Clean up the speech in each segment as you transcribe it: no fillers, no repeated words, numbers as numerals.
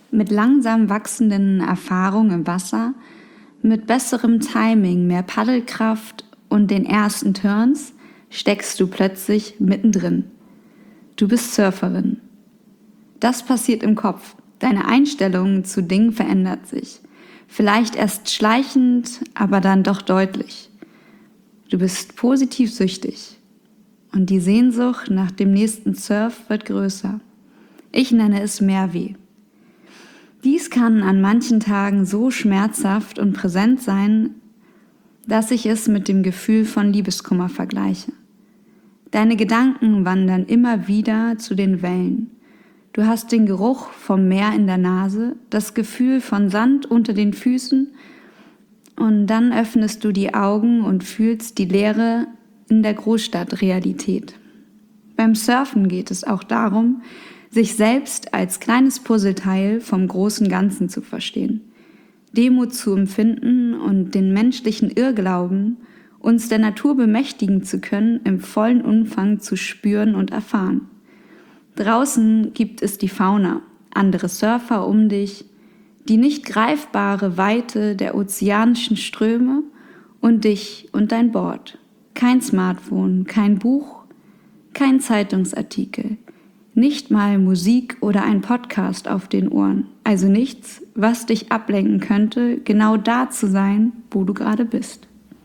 Mit langsam wachsenden Erfahrungen im Wasser, mit besserem Timing, mehr Paddelkraft und den ersten Turns steckst du plötzlich mittendrin. Du bist Surferin. Das passiert im Kopf. Deine Einstellung zu Dingen verändert sich. Vielleicht erst schleichend, aber dann doch deutlich. Du bist positiv süchtig. Und die Sehnsucht nach dem nächsten Surf wird größer. Ich nenne es Mehrweh. Dies kann an manchen Tagen so schmerzhaft und präsent sein, dass ich es mit dem Gefühl von Liebeskummer vergleiche. Deine Gedanken wandern immer wieder zu den Wellen. Du hast den Geruch vom Meer in der Nase, das Gefühl von Sand unter den Füßen und dann öffnest du die Augen und fühlst die Leere in der Großstadtrealität. Beim Surfen geht es auch darum, sich selbst als kleines Puzzleteil vom großen Ganzen zu verstehen, Demut zu empfinden und den menschlichen Irrglauben, uns der Natur bemächtigen zu können, im vollen Umfang zu spüren und erfahren. Draußen gibt es die Fauna, andere Surfer um dich, die nicht greifbare Weite der ozeanischen Ströme und dich und dein Board. Kein Smartphone, kein Buch, kein Zeitungsartikel, nicht mal Musik oder ein Podcast auf den Ohren. Also nichts, was dich ablenken könnte, genau da zu sein, wo du gerade bist.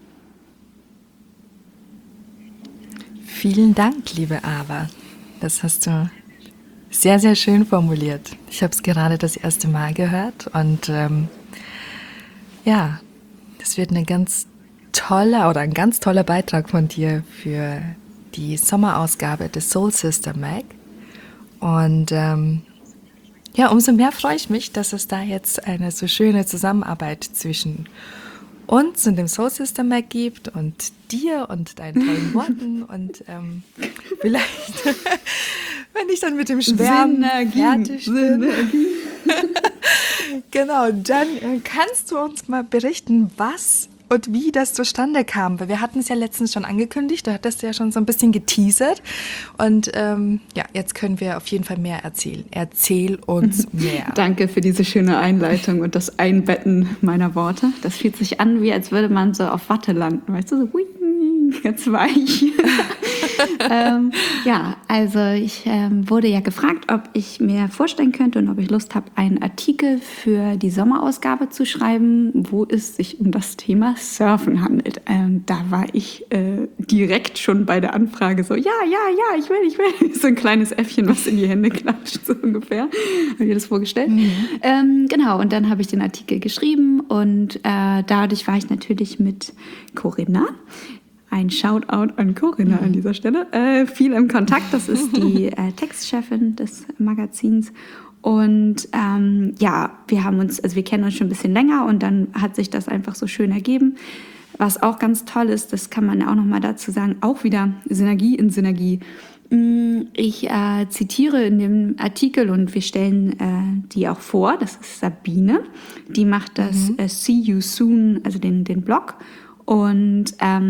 Vielen Dank, liebe Ava. Das hast du sehr, sehr schön formuliert. Ich habe es gerade das erste Mal gehört und das wird ein ganz toller Beitrag von dir für die Sommerausgabe des Soul Sister Mag. Und umso mehr freue ich mich, dass es da jetzt eine so schöne Zusammenarbeit zwischen uns und dem Soul Sister Mag gibt und dir und deinen tollen Worten und vielleicht, wenn ich dann mit dem Schwärmen fertig bin, genau, dann kannst du uns mal berichten, was und wie das zustande kam, weil wir hatten es ja letztens schon angekündigt, du hattest ja schon so ein bisschen geteasert und jetzt können wir auf jeden Fall mehr erzählen. Erzähl uns mehr. Danke für diese schöne Einleitung und das Einbetten meiner Worte. Das fühlt sich an, wie als würde man so auf Watte landen, weißt du, so ganz weich. Also ich wurde ja gefragt, ob ich mir vorstellen könnte und ob ich Lust habe, einen Artikel für die Sommerausgabe zu schreiben, wo es sich um das Thema Surfen handelt. Da war ich direkt schon bei der Anfrage so, ja, ich will. So ein kleines Äffchen, was in die Hände klatscht, so ungefähr. Habe ich mir das vorgestellt. Genau, und dann habe ich den Artikel geschrieben und dadurch war ich natürlich mit Corinna, ein Shoutout an Corinna an dieser Stelle, viel im Kontakt. Das ist die Textchefin des Magazins. Und wir kennen uns schon ein bisschen länger und dann hat sich das einfach so schön ergeben. Was auch ganz toll ist, das kann man auch nochmal dazu sagen, auch wieder Synergie in Synergie. Ich zitiere in dem Artikel und wir stellen die auch vor, das ist Sabine, die macht das See You Soon, also den Blog und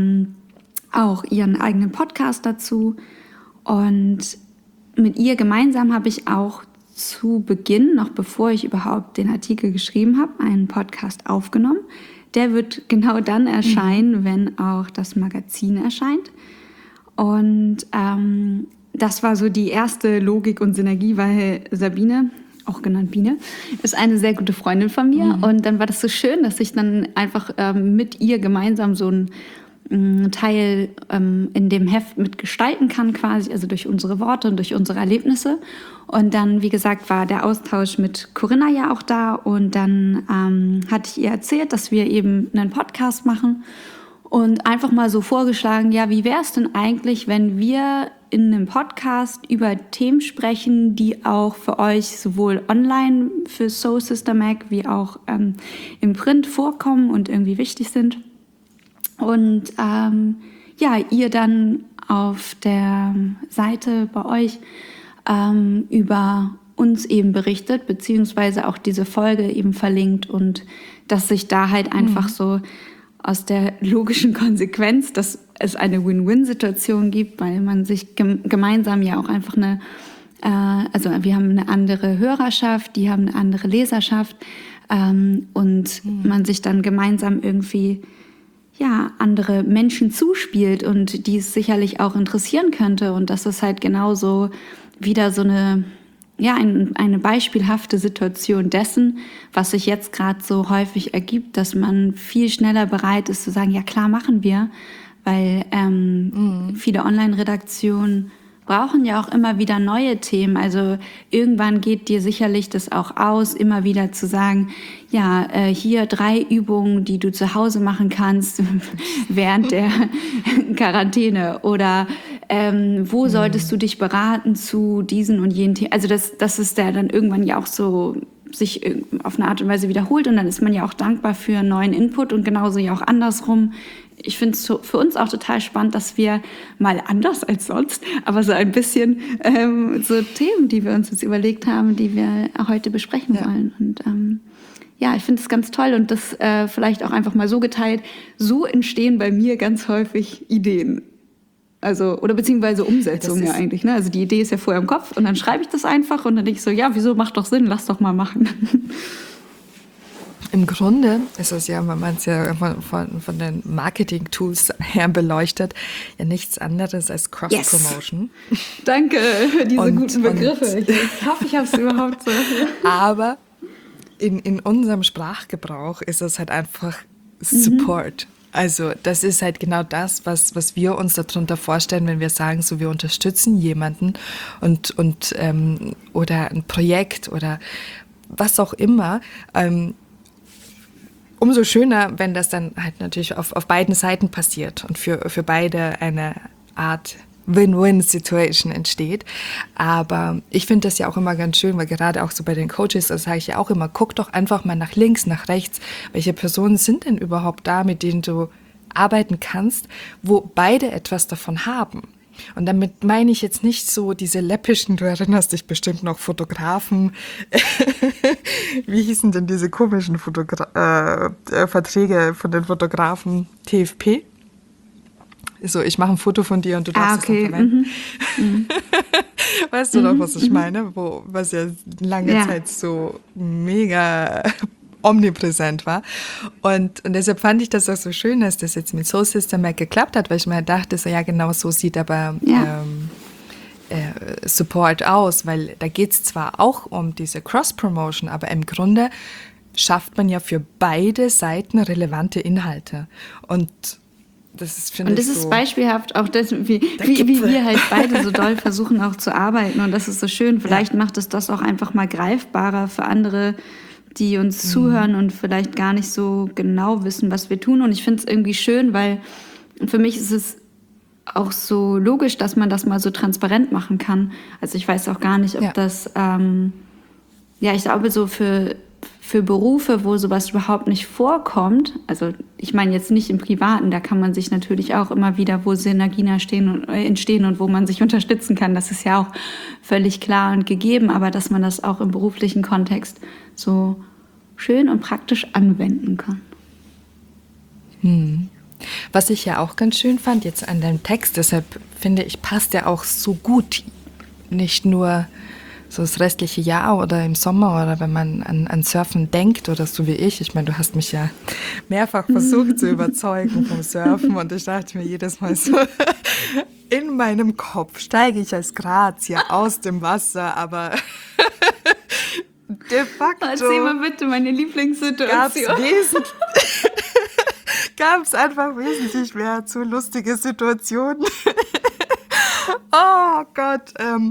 auch ihren eigenen Podcast dazu. Und mit ihr gemeinsam habe ich auch zu Beginn, noch bevor ich überhaupt den Artikel geschrieben habe, einen Podcast aufgenommen. Der wird genau dann erscheinen, wenn auch das Magazin erscheint. Und das war so die erste Logik und Synergie, weil Sabine, auch genannt Biene, ist eine sehr gute Freundin von mir. Und dann war das so schön, dass ich dann einfach mit ihr gemeinsam so ein Teil in dem Heft mitgestalten kann quasi, also durch unsere Worte und durch unsere Erlebnisse. Und dann, wie gesagt, war der Austausch mit Corinna ja auch da und dann hatte ich ihr erzählt, dass wir eben einen Podcast machen und einfach mal so vorgeschlagen, ja, wie wäre es denn eigentlich, wenn wir in einem Podcast über Themen sprechen, die auch für euch sowohl online für Soul Sister Mag wie auch im Print vorkommen und irgendwie wichtig sind. Und ihr dann auf der Seite bei euch über uns eben berichtet, beziehungsweise auch diese Folge eben verlinkt und dass sich da halt einfach so aus der logischen Konsequenz, dass es eine Win-Win-Situation gibt, weil man sich gemeinsam ja auch einfach eine Also wir haben eine andere Hörerschaft, die haben eine andere Leserschaft und man sich dann gemeinsam irgendwie andere Menschen zuspielt und die es sicherlich auch interessieren könnte. Und das ist halt genauso wieder so eine beispielhafte Situation dessen, was sich jetzt gerade so häufig ergibt, dass man viel schneller bereit ist zu sagen, ja klar, machen wir, weil viele Online-Redaktionen brauchen ja auch immer wieder neue Themen. Also irgendwann geht dir sicherlich das auch aus, immer wieder zu sagen, hier 3 Übungen, die du zu Hause machen kannst während der Quarantäne oder wo solltest du dich beraten zu diesen und jenen Themen. Also das ist ja dann irgendwann ja auch so sich auf eine Art und Weise wiederholt und dann ist man ja auch dankbar für neuen Input und genauso ja auch andersrum. Ich finde es für uns auch total spannend, dass wir mal anders als sonst, aber so ein bisschen so Themen, die wir uns jetzt überlegt haben, die wir heute besprechen wollen. Und ich finde es ganz toll und das vielleicht auch einfach mal so geteilt. So entstehen bei mir ganz häufig Ideen. Also, oder beziehungsweise Umsetzungen eigentlich. Ne? Also die Idee ist ja vorher im Kopf und dann schreibe ich das einfach und dann denke ich so, wieso, macht doch Sinn, lass doch mal machen. Im Grunde ist es ja, wenn man es ja von den Marketing-Tools her beleuchtet, ja nichts anderes als Cross-Promotion. Yes. Danke für diese guten Begriffe. Ich hoffe, ich habe es überhaupt so. Aber in unserem Sprachgebrauch ist es halt einfach Support. Also das ist halt genau das, was wir uns darunter vorstellen, wenn wir sagen, so wir unterstützen jemanden und oder ein Projekt oder was auch immer. Umso schöner, wenn das dann halt natürlich auf beiden Seiten passiert und für beide eine Art Win-Win-Situation entsteht. Aber ich finde das ja auch immer ganz schön, weil gerade auch so bei den Coaches, das sage ich ja auch immer, guck doch einfach mal nach links, nach rechts. Welche Personen sind denn überhaupt da, mit denen du arbeiten kannst, wo beide etwas davon haben? Und damit meine ich jetzt nicht so diese läppischen, du erinnerst dich bestimmt noch, Fotografen, wie hießen denn diese komischen Verträge von den Fotografen, TFP? So, ich mache ein Foto von dir und du darfst es dann verwenden. Weißt du doch, was ich meine? Was ja lange Zeit so mega omnipräsent war. Und deshalb fand ich das auch so schön, dass das jetzt mit Soul Sister Mag geklappt hat, weil ich mir dachte, so genau so sieht aber Support aus, weil da geht es zwar auch um diese Cross-Promotion, aber im Grunde schafft man ja für beide Seiten relevante Inhalte. Und das ist, finde ich, das ist beispielhaft auch das, wie wir halt beide so doll versuchen auch zu arbeiten. Und das ist so schön. Vielleicht macht es das auch einfach mal greifbarer für andere, die uns zuhören und vielleicht gar nicht so genau wissen, was wir tun. Und ich finde es irgendwie schön, weil für mich ist es auch so logisch, dass man das mal so transparent machen kann. Also ich weiß auch gar nicht, ob das, ich glaube so für Berufe, wo sowas überhaupt nicht vorkommt, also ich meine jetzt nicht im Privaten, da kann man sich natürlich auch immer wieder, wo Synergien entstehen und wo man sich unterstützen kann, das ist ja auch völlig klar und gegeben, aber dass man das auch im beruflichen Kontext so schön und praktisch anwenden kann. Was ich ja auch ganz schön fand jetzt an deinem Text, deshalb finde ich, passt ja auch so gut, nicht nur so das restliche Jahr oder im Sommer oder wenn man an Surfen denkt oder so wie ich. Ich meine, du hast mich ja mehrfach versucht zu überzeugen vom Surfen und ich dachte mir jedes Mal so, in meinem Kopf steige ich als Grazia aus dem Wasser, aber de facto... Erzähl mal bitte meine Lieblingssituation. Gab es einfach wesentlich mehr zu lustige Situationen. Oh Gott,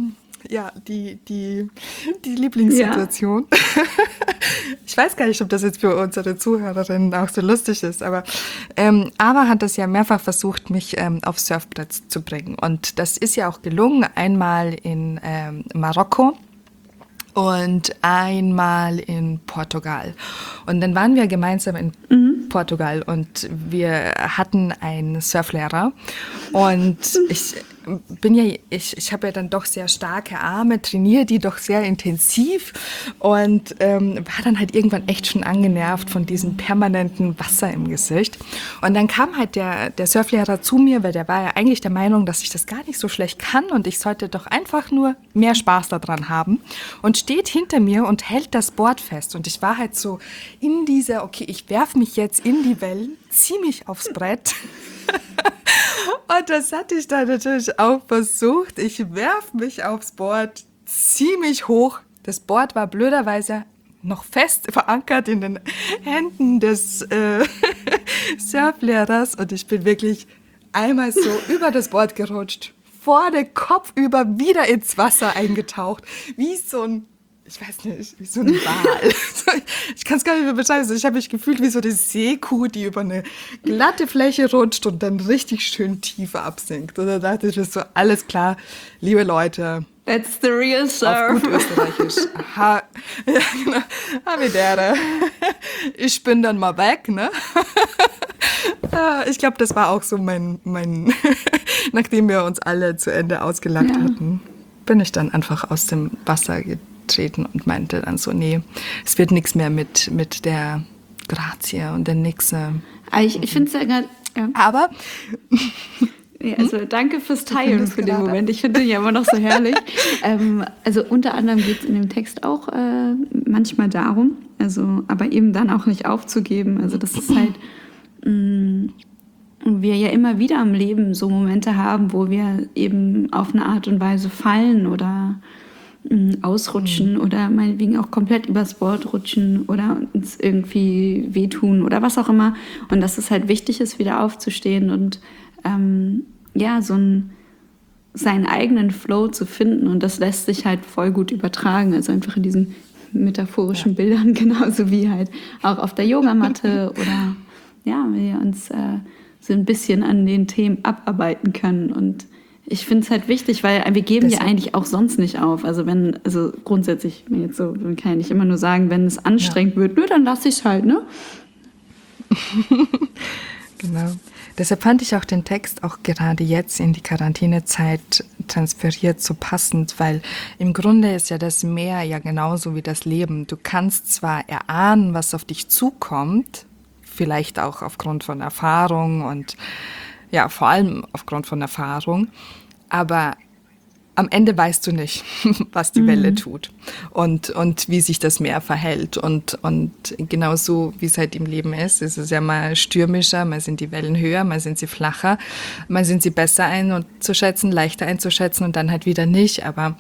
die Lieblingssituation. Ja. Ich weiß gar nicht, ob das jetzt für unsere Zuhörerinnen auch so lustig ist, aber Ava hat das ja mehrfach versucht, mich aufs Surfbrett zu bringen. Und das ist ja auch gelungen, einmal in Marokko und einmal in Portugal. Und dann waren wir gemeinsam in Portugal und wir hatten einen Surflehrer und ich habe ja dann doch sehr starke Arme, trainiere die doch sehr intensiv und war dann halt irgendwann echt schon angenervt von diesem permanenten Wasser im Gesicht. Und dann kam halt der Surflehrer zu mir, weil der war ja eigentlich der Meinung, dass ich das gar nicht so schlecht kann und ich sollte doch einfach nur mehr Spaß daran haben und steht hinter mir und hält das Board fest. Und ich war halt so in dieser, okay, ich werfe mich jetzt in die Wellen, ziehe mich aufs Brett. Und das hatte ich dann natürlich auch versucht. Ich werfe mich aufs Board, ziehe mich hoch. Das Board war blöderweise noch fest verankert in den Händen des Surflehrers. Und ich bin wirklich einmal so über das Board gerutscht, vor den Kopf über wieder ins Wasser eingetaucht, wie so ein, ich weiß nicht, wie so ein Wal. Ich kann es gar nicht mehr beschreiben. Ich habe mich gefühlt wie so eine Seekuh, die über eine glatte Fläche rutscht und dann richtig schön tief absinkt. Und da dachte ich mir so, alles klar, liebe Leute. That's the real surf. Auf gut Österreichisch. Ja, genau. Havidere. Ich bin dann mal weg, ne? Ich glaube, das war auch so mein nachdem wir uns alle zu Ende ausgelacht hatten, bin ich dann einfach aus dem Wasser getreten und meinte dann so, nee, es wird nichts mehr mit der Grazie und der Nixe. Ich finde es ja gerade... Ja. Aber... Ja, also danke fürs Teilen für den Moment. Ich finde den ja immer noch so herrlich. Also unter anderem geht es in dem Text auch manchmal darum, also aber eben dann auch nicht aufzugeben. Also das ist halt... wir ja immer wieder im Leben so Momente haben, wo wir eben auf eine Art und Weise fallen oder ausrutschen oder meinetwegen auch komplett übers Board rutschen oder uns irgendwie wehtun oder was auch immer. Und dass es halt wichtig ist, wieder aufzustehen und seinen eigenen Flow zu finden. Und das lässt sich halt voll gut übertragen. Also einfach in diesen metaphorischen Bildern, genauso wie halt auch auf der Yogamatte oder ja, wir uns so ein bisschen an den Themen abarbeiten können. Und ich finde es halt wichtig, weil wir geben ja eigentlich auch sonst nicht auf. Also grundsätzlich, jetzt so, man kann ja nicht immer nur sagen, wenn es anstrengend wird, nö, dann lasse ich es halt, ne? Genau. Deshalb fand ich auch den Text auch gerade jetzt in die Quarantänezeit transferiert so passend, weil im Grunde ist ja das Meer ja genauso wie das Leben. Du kannst zwar erahnen, was auf dich zukommt, vielleicht auch aufgrund von Erfahrung und ja, vor allem aufgrund von Erfahrung, aber am Ende weißt du nicht, was die Welle tut und wie sich das Meer verhält. Und genauso wie es halt im Leben ist, ist es ja mal stürmischer, mal sind die Wellen höher, mal sind sie flacher, mal sind sie besser einzuschätzen, leichter einzuschätzen und dann halt wieder nicht. Aber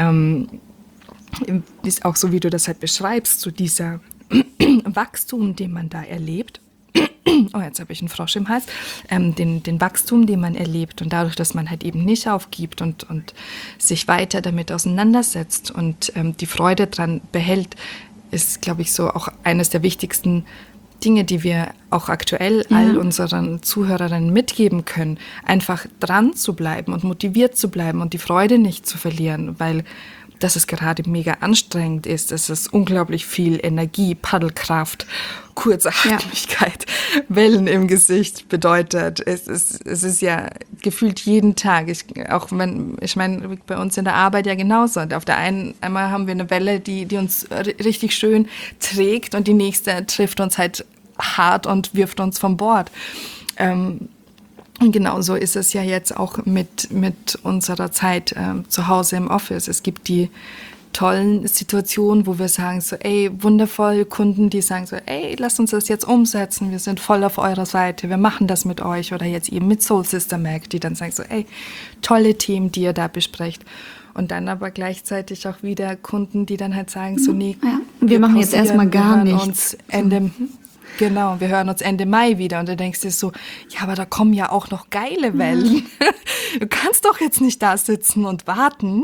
ist auch so, wie du das halt beschreibst, so dieser Wachstum, den man da erlebt. Oh, jetzt habe ich einen Frosch im Hals. Den Wachstum, den man erlebt und dadurch, dass man halt eben nicht aufgibt und sich weiter damit auseinandersetzt und die Freude dran behält, ist, glaube ich, so auch eines der wichtigsten Dinge, die wir auch aktuell all unseren Zuhörerinnen mitgeben können. Einfach dran zu bleiben und motiviert zu bleiben und die Freude nicht zu verlieren, weil dass es gerade mega anstrengend ist, dass es unglaublich viel Energie, Paddelkraft, Kurzatmigkeit, Wellen im Gesicht bedeutet. Es ist ja gefühlt jeden Tag. Ich meine, bei uns in der Arbeit ja genauso. Und auf der einmal haben wir eine Welle, die uns richtig schön trägt und die nächste trifft uns halt hart und wirft uns vom Bord. Und genauso ist es ja jetzt auch mit unserer Zeit zu Hause im Office. Es gibt die tollen Situationen, wo wir sagen so, ey, wundervoll, Kunden, die sagen so, ey, lasst uns das jetzt umsetzen, wir sind voll auf eurer Seite, wir machen das mit euch. Oder jetzt eben mit Soul Sister Mag, die dann sagen so, ey, tolle Themen, die ihr da besprecht. Und dann aber gleichzeitig auch wieder Kunden, die dann halt sagen so, nee, wir machen jetzt erstmal gar nichts. Genau, wir hören uns Ende Mai wieder und du denkst dir so, ja, aber da kommen ja auch noch geile Wellen. Du kannst doch jetzt nicht da sitzen und warten.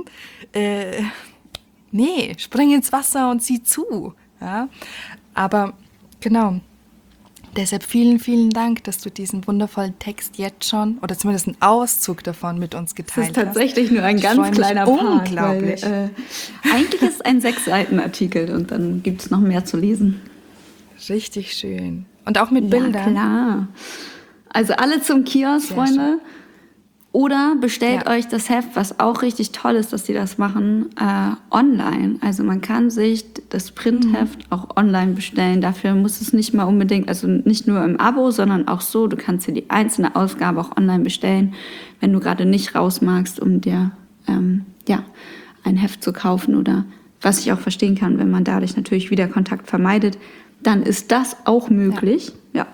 Nee, spring ins Wasser und sieh zu. Ja? Aber genau, deshalb vielen, vielen Dank, dass du diesen wundervollen Text jetzt schon, oder zumindest einen Auszug davon mit uns geteilt hast. Das ist tatsächlich nur ein ganz kleiner Part. Unglaublich. Weil, eigentlich ist es ein 6-Seiten-Artikel und dann gibt es noch mehr zu lesen. Richtig schön. Und auch mit Bildern. Ja, klar. Also alle zum Kiosk, Sehr Freunde. Oder bestellt Ja. euch das Heft, was auch richtig toll ist, dass sie das machen, online. Also man kann sich das Printheft auch online bestellen. Dafür muss es nicht mal unbedingt, also nicht nur im Abo, sondern auch so. Du kannst dir die einzelne Ausgabe auch online bestellen, wenn du gerade nicht raus magst, um dir ein Heft zu kaufen. Oder was ich auch verstehen kann, wenn man dadurch natürlich wieder Kontakt vermeidet, dann ist das auch möglich. Ja.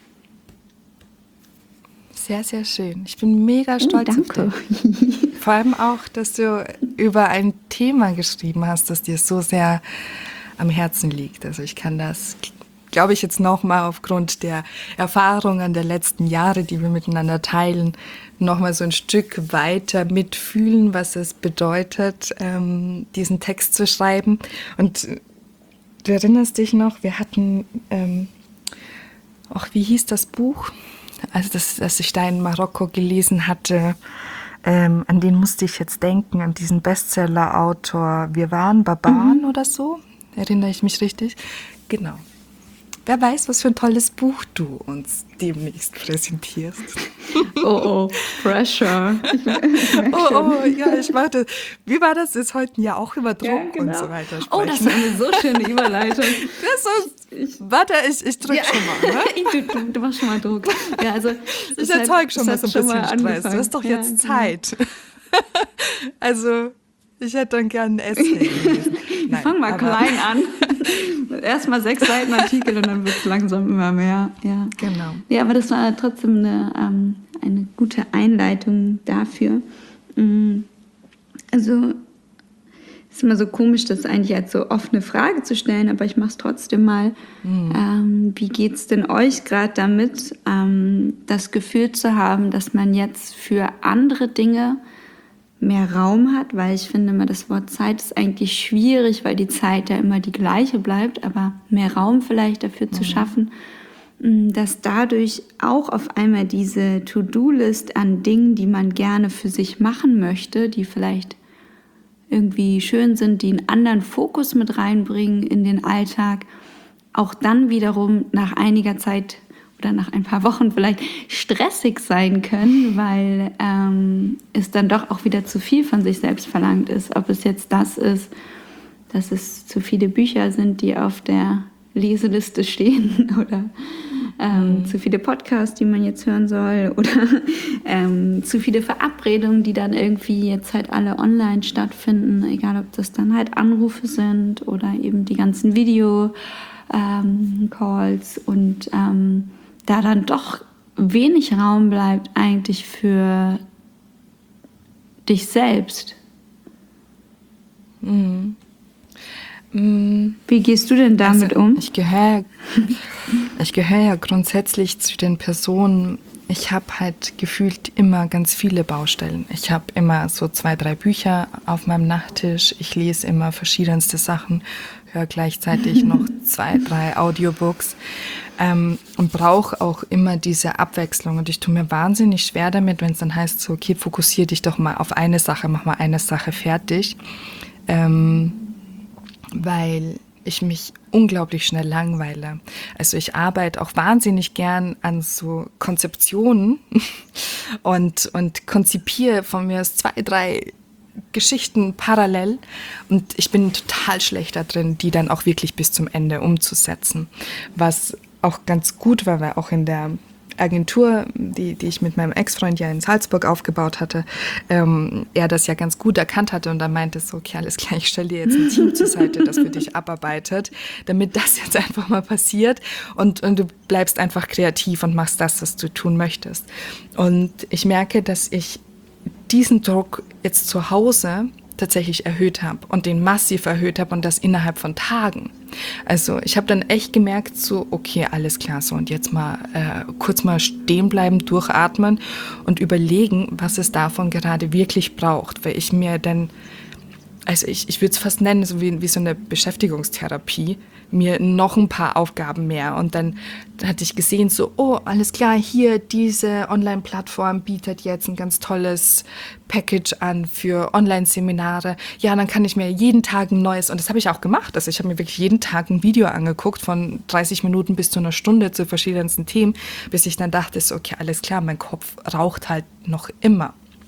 Sehr, sehr schön. Ich bin mega stolz auf Danke. dich. Vor allem auch, dass du über ein Thema geschrieben hast, das dir so sehr am Herzen liegt. Also ich kann das, glaube ich, jetzt nochmal aufgrund der Erfahrungen der letzten Jahre, die wir miteinander teilen, nochmal so ein Stück weiter mitfühlen, was es bedeutet, diesen Text zu schreiben. Und du erinnerst dich noch, wir hatten, wie hieß das Buch? Also das ich da in Marokko gelesen hatte, an den musste ich jetzt denken, an diesen Bestseller-Autor Wir waren Barbaren oder so. Erinnere ich mich richtig? Genau. Wer weiß, was für ein tolles Buch du uns demnächst präsentierst. Oh, Pressure. Ich warte. Wie war das? Ist heute ja auch über Druck und so weiter sprechen. Oh, das war eine so schöne Überleitung. Warte, ich drücke schon mal. Ne? Du machst schon mal Druck. Ja, also, Ich erzeuge schon mal so ein bisschen Stress. Du hast doch jetzt Zeit. Also, ich hätte dann gerne ein Essay gelesen. Nein, fang mal klein an. Erstmal 6 Seiten Artikel und dann wird es langsam immer mehr. Ja. Genau. Ja, aber das war trotzdem eine gute Einleitung dafür. Also, es ist immer so komisch, das eigentlich als so offene Frage zu stellen, aber ich mache es trotzdem mal. Wie geht es denn euch gerade damit, das Gefühl zu haben, dass man jetzt für andere Dinge mehr Raum hat, weil ich finde immer, das Wort Zeit ist eigentlich schwierig, weil die Zeit ja immer die gleiche bleibt, aber mehr Raum vielleicht dafür zu schaffen, dass dadurch auch auf einmal diese To-Do-List an Dingen, die man gerne für sich machen möchte, die vielleicht irgendwie schön sind, die einen anderen Fokus mit reinbringen in den Alltag, auch dann wiederum nach einiger Zeit oder nach ein paar Wochen vielleicht stressig sein können, weil es dann doch auch wieder zu viel von sich selbst verlangt ist. Ob es jetzt das ist, dass es zu viele Bücher sind, die auf der Leseliste stehen oder zu viele Podcasts, die man jetzt hören soll oder zu viele Verabredungen, die dann irgendwie jetzt halt alle online stattfinden, egal ob das dann halt Anrufe sind oder eben die ganzen Video-Calls und da dann doch wenig Raum bleibt eigentlich für dich selbst. Wie gehst du denn damit um? Ich gehöre ja grundsätzlich zu den Personen, ich habe halt gefühlt immer ganz viele Baustellen. Ich habe immer so 2, 3 Bücher auf meinem Nachttisch. Ich lese immer verschiedenste Sachen, höre gleichzeitig noch 2, 3 Audiobooks und brauche auch immer diese Abwechslung. Und ich tue mir wahnsinnig schwer damit, wenn es dann heißt, so, okay, fokussiere dich doch mal auf eine Sache, mach mal eine Sache fertig. Weil ich mich unglaublich schnell langweile. Also ich arbeite auch wahnsinnig gern an so Konzeptionen und konzipiere von mir aus 2, 3 Geschichten parallel und ich bin total schlecht da drin, die dann auch wirklich bis zum Ende umzusetzen. Was auch ganz gut war, weil auch in der Agentur, die ich mit meinem Ex-Freund ja in Salzburg aufgebaut hatte, er das ja ganz gut erkannt hatte und er meinte so, okay, alles klar, ich stelle dir jetzt ein Team zur Seite, das für dich abarbeitet, damit das jetzt einfach mal passiert und du bleibst einfach kreativ und machst das, was du tun möchtest. Und ich merke, dass ich diesen Druck jetzt zu Hause tatsächlich erhöht habe und den massiv erhöht habe und das innerhalb von Tagen. Also ich habe dann echt gemerkt, so okay, alles klar, so und jetzt mal kurz mal stehen bleiben, durchatmen und überlegen, was es davon gerade wirklich braucht, weil ich mir dann, also ich würde es fast nennen, so wie so eine Beschäftigungstherapie, mir noch ein paar Aufgaben mehr und dann hatte ich gesehen so, oh, alles klar, hier diese Online-Plattform bietet jetzt ein ganz tolles Package an für Online-Seminare. Ja, dann kann ich mir jeden Tag ein neues, und das habe ich auch gemacht, also ich habe mir wirklich jeden Tag ein Video angeguckt von 30 Minuten bis zu einer Stunde zu verschiedensten Themen, bis ich dann dachte, so, okay, alles klar, mein Kopf raucht halt noch immer.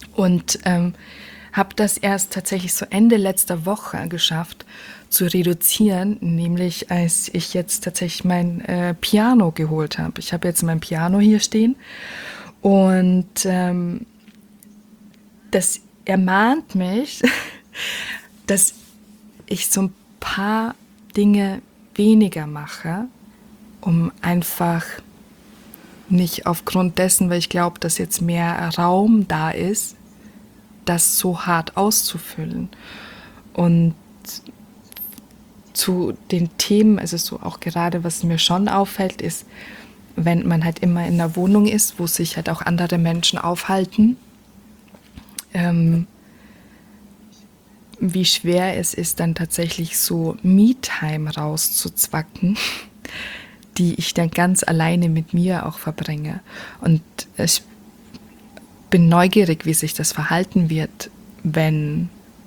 Und habe das erst tatsächlich so Ende letzter Woche geschafft zu reduzieren, nämlich als ich jetzt tatsächlich mein Piano geholt habe. Ich habe jetzt mein Piano hier stehen und das ermahnt mich, dass ich so ein paar Dinge weniger mache, um einfach nicht aufgrund dessen, weil ich glaube, dass jetzt mehr Raum da ist, das so hart auszufüllen. Und zu den Themen, also so auch gerade, was mir schon auffällt, ist, wenn man halt immer in einer Wohnung ist, wo sich halt auch andere Menschen aufhalten, wie schwer es ist, dann tatsächlich so Me-Time rauszuzwacken, die ich dann ganz alleine mit mir auch verbringe. Und ich bin neugierig, wie sich das verhalten wird, wenn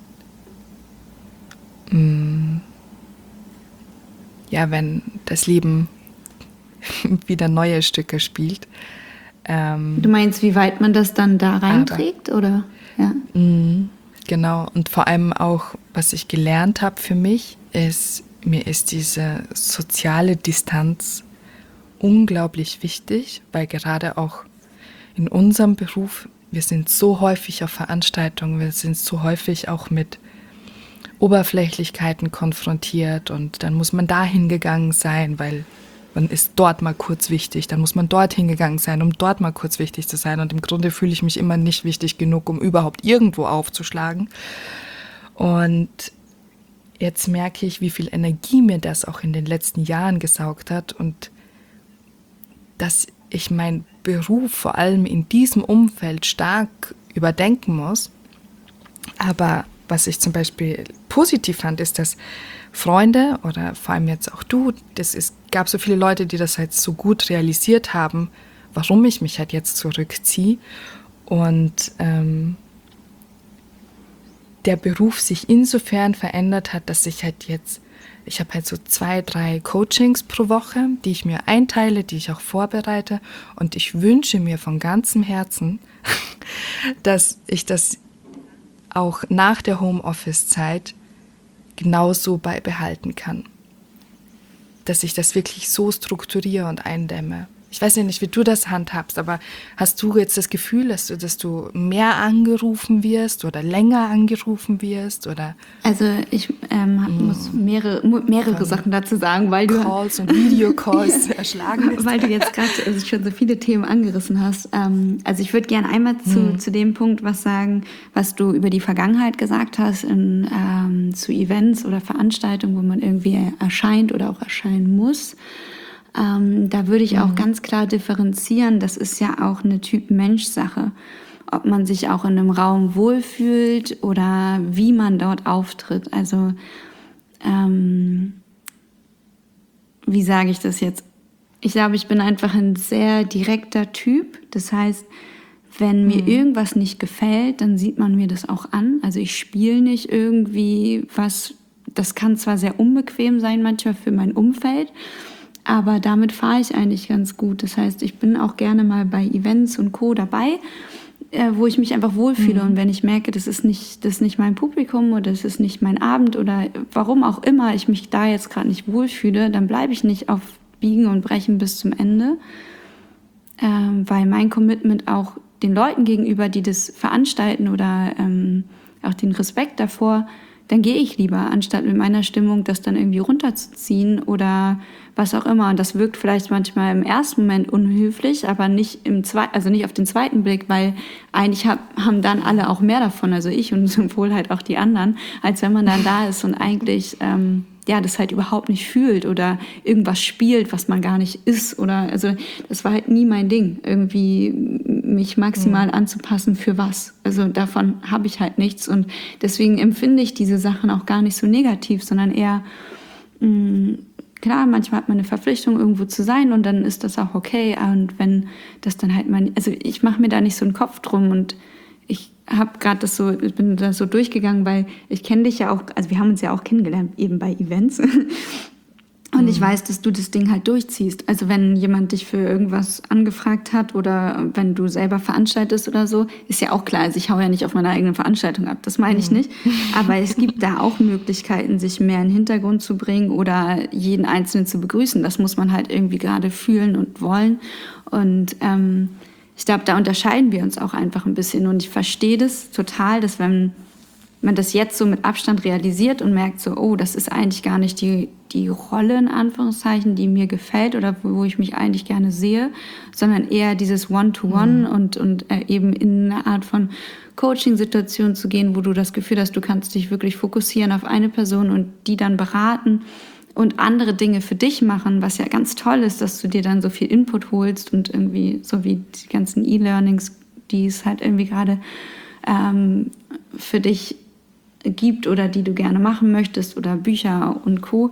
wenn das Leben wieder neue Stücke spielt. Du meinst, wie weit man das dann da reinträgt, oder? Ja. Genau, und vor allem auch, was ich gelernt habe für mich, ist, mir ist diese soziale Distanz unglaublich wichtig, weil gerade auch in unserem Beruf, wir sind so häufig auf Veranstaltungen, wir sind so häufig auch mit Oberflächlichkeiten konfrontiert und dann muss man da hingegangen sein, weil man ist dort mal kurz wichtig, dann muss man dort hingegangen sein, um dort mal kurz wichtig zu sein und im Grunde fühle ich mich immer nicht wichtig genug, um überhaupt irgendwo aufzuschlagen. Und jetzt merke ich, wie viel Energie mir das auch in den letzten Jahren gesaugt hat und dass ich meinen Beruf vor allem in diesem Umfeld stark überdenken muss. Aber was ich zum Beispiel positiv fand, ist, dass Freunde oder vor allem jetzt auch du, gab so viele Leute, die das halt so gut realisiert haben, warum ich mich halt jetzt zurückziehe und der Beruf sich insofern verändert hat, dass ich habe halt so 2, 3 Coachings pro Woche, die ich mir einteile, die ich auch vorbereite und ich wünsche mir von ganzem Herzen, dass ich das auch nach der Homeoffice-Zeit genauso beibehalten kann. Dass ich das wirklich so strukturiere und eindämme. Ich weiß ja nicht, wie du das handhabst, aber hast du jetzt das Gefühl, dass du mehr angerufen wirst oder länger angerufen wirst? Oder Also ich muss mehrere Sachen dazu sagen, weil du Calls und Videocalls erschlagen bist. Weil du jetzt gerade schon so viele Themen angerissen hast. Also ich würde gerne einmal zu dem Punkt was sagen, was du über die Vergangenheit gesagt hast, zu Events oder Veranstaltungen, wo man irgendwie erscheint oder auch erscheinen muss. Da würde ich auch ganz klar differenzieren, das ist ja auch eine Typ-Mensch-Sache, ob man sich auch in einem Raum wohlfühlt oder wie man dort auftritt. Also wie sage ich das jetzt? Ich glaube, ich bin einfach ein sehr direkter Typ. Das heißt, wenn mir irgendwas nicht gefällt, dann sieht man mir das auch an. Also ich spiele nicht irgendwie was, das kann zwar sehr unbequem sein manchmal für mein Umfeld, aber damit fahre ich eigentlich ganz gut. Das heißt, ich bin auch gerne mal bei Events und Co. dabei, wo ich mich einfach wohlfühle. Und wenn ich merke, das ist nicht mein Publikum oder das ist nicht mein Abend oder warum auch immer ich mich da jetzt gerade nicht wohlfühle, dann bleibe ich nicht auf Biegen und Brechen bis zum Ende, weil mein Commitment auch den Leuten gegenüber, die das veranstalten oder auch den Respekt davor, dann gehe ich lieber, anstatt mit meiner Stimmung das dann irgendwie runterzuziehen oder was auch immer. Und das wirkt vielleicht manchmal im ersten Moment unhöflich, aber nicht nicht auf den zweiten Blick, weil eigentlich haben dann alle auch mehr davon, also ich und sowohl halt auch die anderen, als wenn man dann da ist und eigentlich das halt überhaupt nicht fühlt oder irgendwas spielt, was man gar nicht ist. Oder also das war halt nie mein Ding, irgendwie mich maximal anzupassen für was. Also davon habe ich halt nichts und deswegen empfinde ich diese Sachen auch gar nicht so negativ, sondern eher klar, manchmal hat man eine Verpflichtung, irgendwo zu sein und dann ist das auch okay. Und wenn das dann halt also ich mache mir da nicht so einen Kopf drum und ich bin da so durchgegangen, weil ich kenne dich ja auch, also wir haben uns ja auch kennengelernt, eben bei Events. Und ich weiß, dass du das Ding halt durchziehst. Also wenn jemand dich für irgendwas angefragt hat oder wenn du selber veranstaltest oder so, ist ja auch klar, also ich hau ja nicht auf meine eigene Veranstaltung ab, das meine ich nicht. Aber es gibt da auch Möglichkeiten, sich mehr in den Hintergrund zu bringen oder jeden Einzelnen zu begrüßen. Das muss man halt irgendwie gerade fühlen und wollen. Und ich glaube, da unterscheiden wir uns auch einfach ein bisschen. Und ich verstehe das total, dass wenn man das jetzt so mit Abstand realisiert und merkt so, oh, das ist eigentlich gar nicht die Rolle, in Anführungszeichen, die mir gefällt oder wo ich mich eigentlich gerne sehe, sondern eher dieses One-to-One und eben in eine Art von Coaching-Situation zu gehen, wo du das Gefühl hast, du kannst dich wirklich fokussieren auf eine Person und die dann beraten und andere Dinge für dich machen, was ja ganz toll ist, dass du dir dann so viel Input holst und irgendwie so wie die ganzen E-Learnings, die es halt irgendwie gerade für dich gibt oder die du gerne machen möchtest oder Bücher und Co.,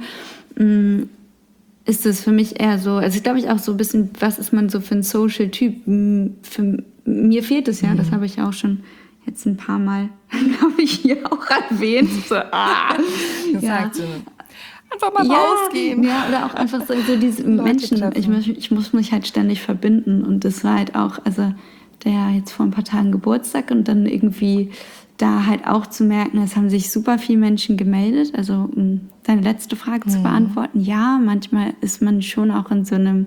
ist es für mich eher so, also ich glaube ich auch so ein bisschen, was ist man so für ein Social-Typ? Für mir fehlt es ja, das habe ich auch schon jetzt ein paar Mal, glaube ich, hier auch erwähnt. So, Gesagt, so. Einfach mal rausgehen. Ja, oder auch einfach so diese Menschen, ich muss mich halt ständig verbinden und das war halt auch, also der jetzt vor ein paar Tagen Geburtstag und dann irgendwie da halt auch zu merken, es haben sich super viele Menschen gemeldet. Also um deine letzte Frage zu beantworten, ja, manchmal ist man schon auch in so einem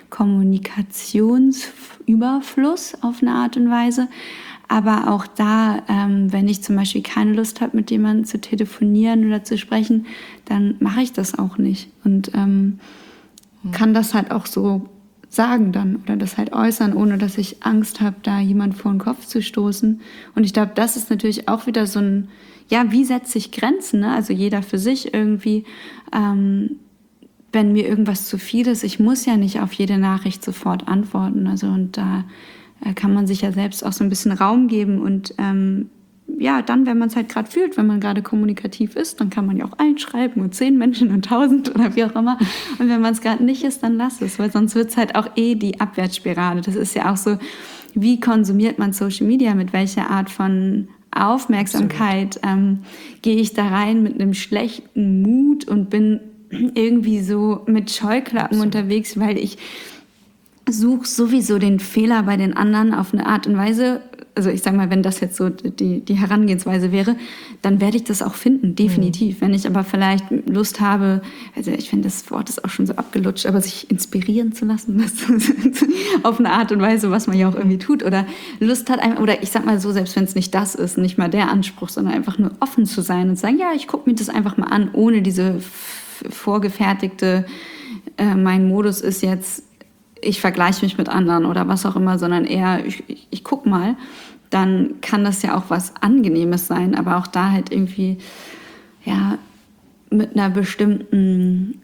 Kommunikationsüberfluss auf eine Art und Weise. Aber auch da, wenn ich zum Beispiel keine Lust habe, mit jemandem zu telefonieren oder zu sprechen, dann mache ich das auch nicht. Und kann das halt auch so sagen dann oder das halt äußern, ohne dass ich Angst habe, da jemand vor den Kopf zu stoßen. Und ich glaube, das ist natürlich auch wieder so ein, ja, wie setze ich Grenzen, ne? Also jeder für sich irgendwie, wenn mir irgendwas zu viel ist, ich muss ja nicht auf jede Nachricht sofort antworten. Also und da kann man sich ja selbst auch so ein bisschen Raum geben und ja, dann, wenn man es halt gerade fühlt, wenn man gerade kommunikativ ist, dann kann man ja auch einschreiben und 10 Menschen und 1000 oder wie auch immer. Und wenn man es gerade nicht ist, dann lass es, weil sonst wird es halt auch die Abwärtsspirale. Das ist ja auch so, wie konsumiert man Social Media, mit welcher Art von Aufmerksamkeit gehe ich da rein mit einem schlechten Mut und bin irgendwie so mit Scheuklappen unterwegs, weil ich suche sowieso den Fehler bei den anderen auf eine Art und Weise. Also ich sage mal, wenn das jetzt so die Herangehensweise wäre, dann werde ich das auch finden, definitiv. Wenn ich aber vielleicht Lust habe, also ich finde, das Wort ist auch schon so abgelutscht, aber sich inspirieren zu lassen, das auf eine Art und Weise, was man ja auch irgendwie tut, oder Lust hat, oder ich sag mal so, selbst wenn es nicht das ist, nicht mal der Anspruch, sondern einfach nur offen zu sein und sagen, ja, ich gucke mir das einfach mal an, ohne diese vorgefertigte, mein Modus ist jetzt, ich vergleiche mich mit anderen oder was auch immer, sondern eher, ich guck mal, dann kann das ja auch was Angenehmes sein, aber auch da halt irgendwie, ja, mit einer bestimmten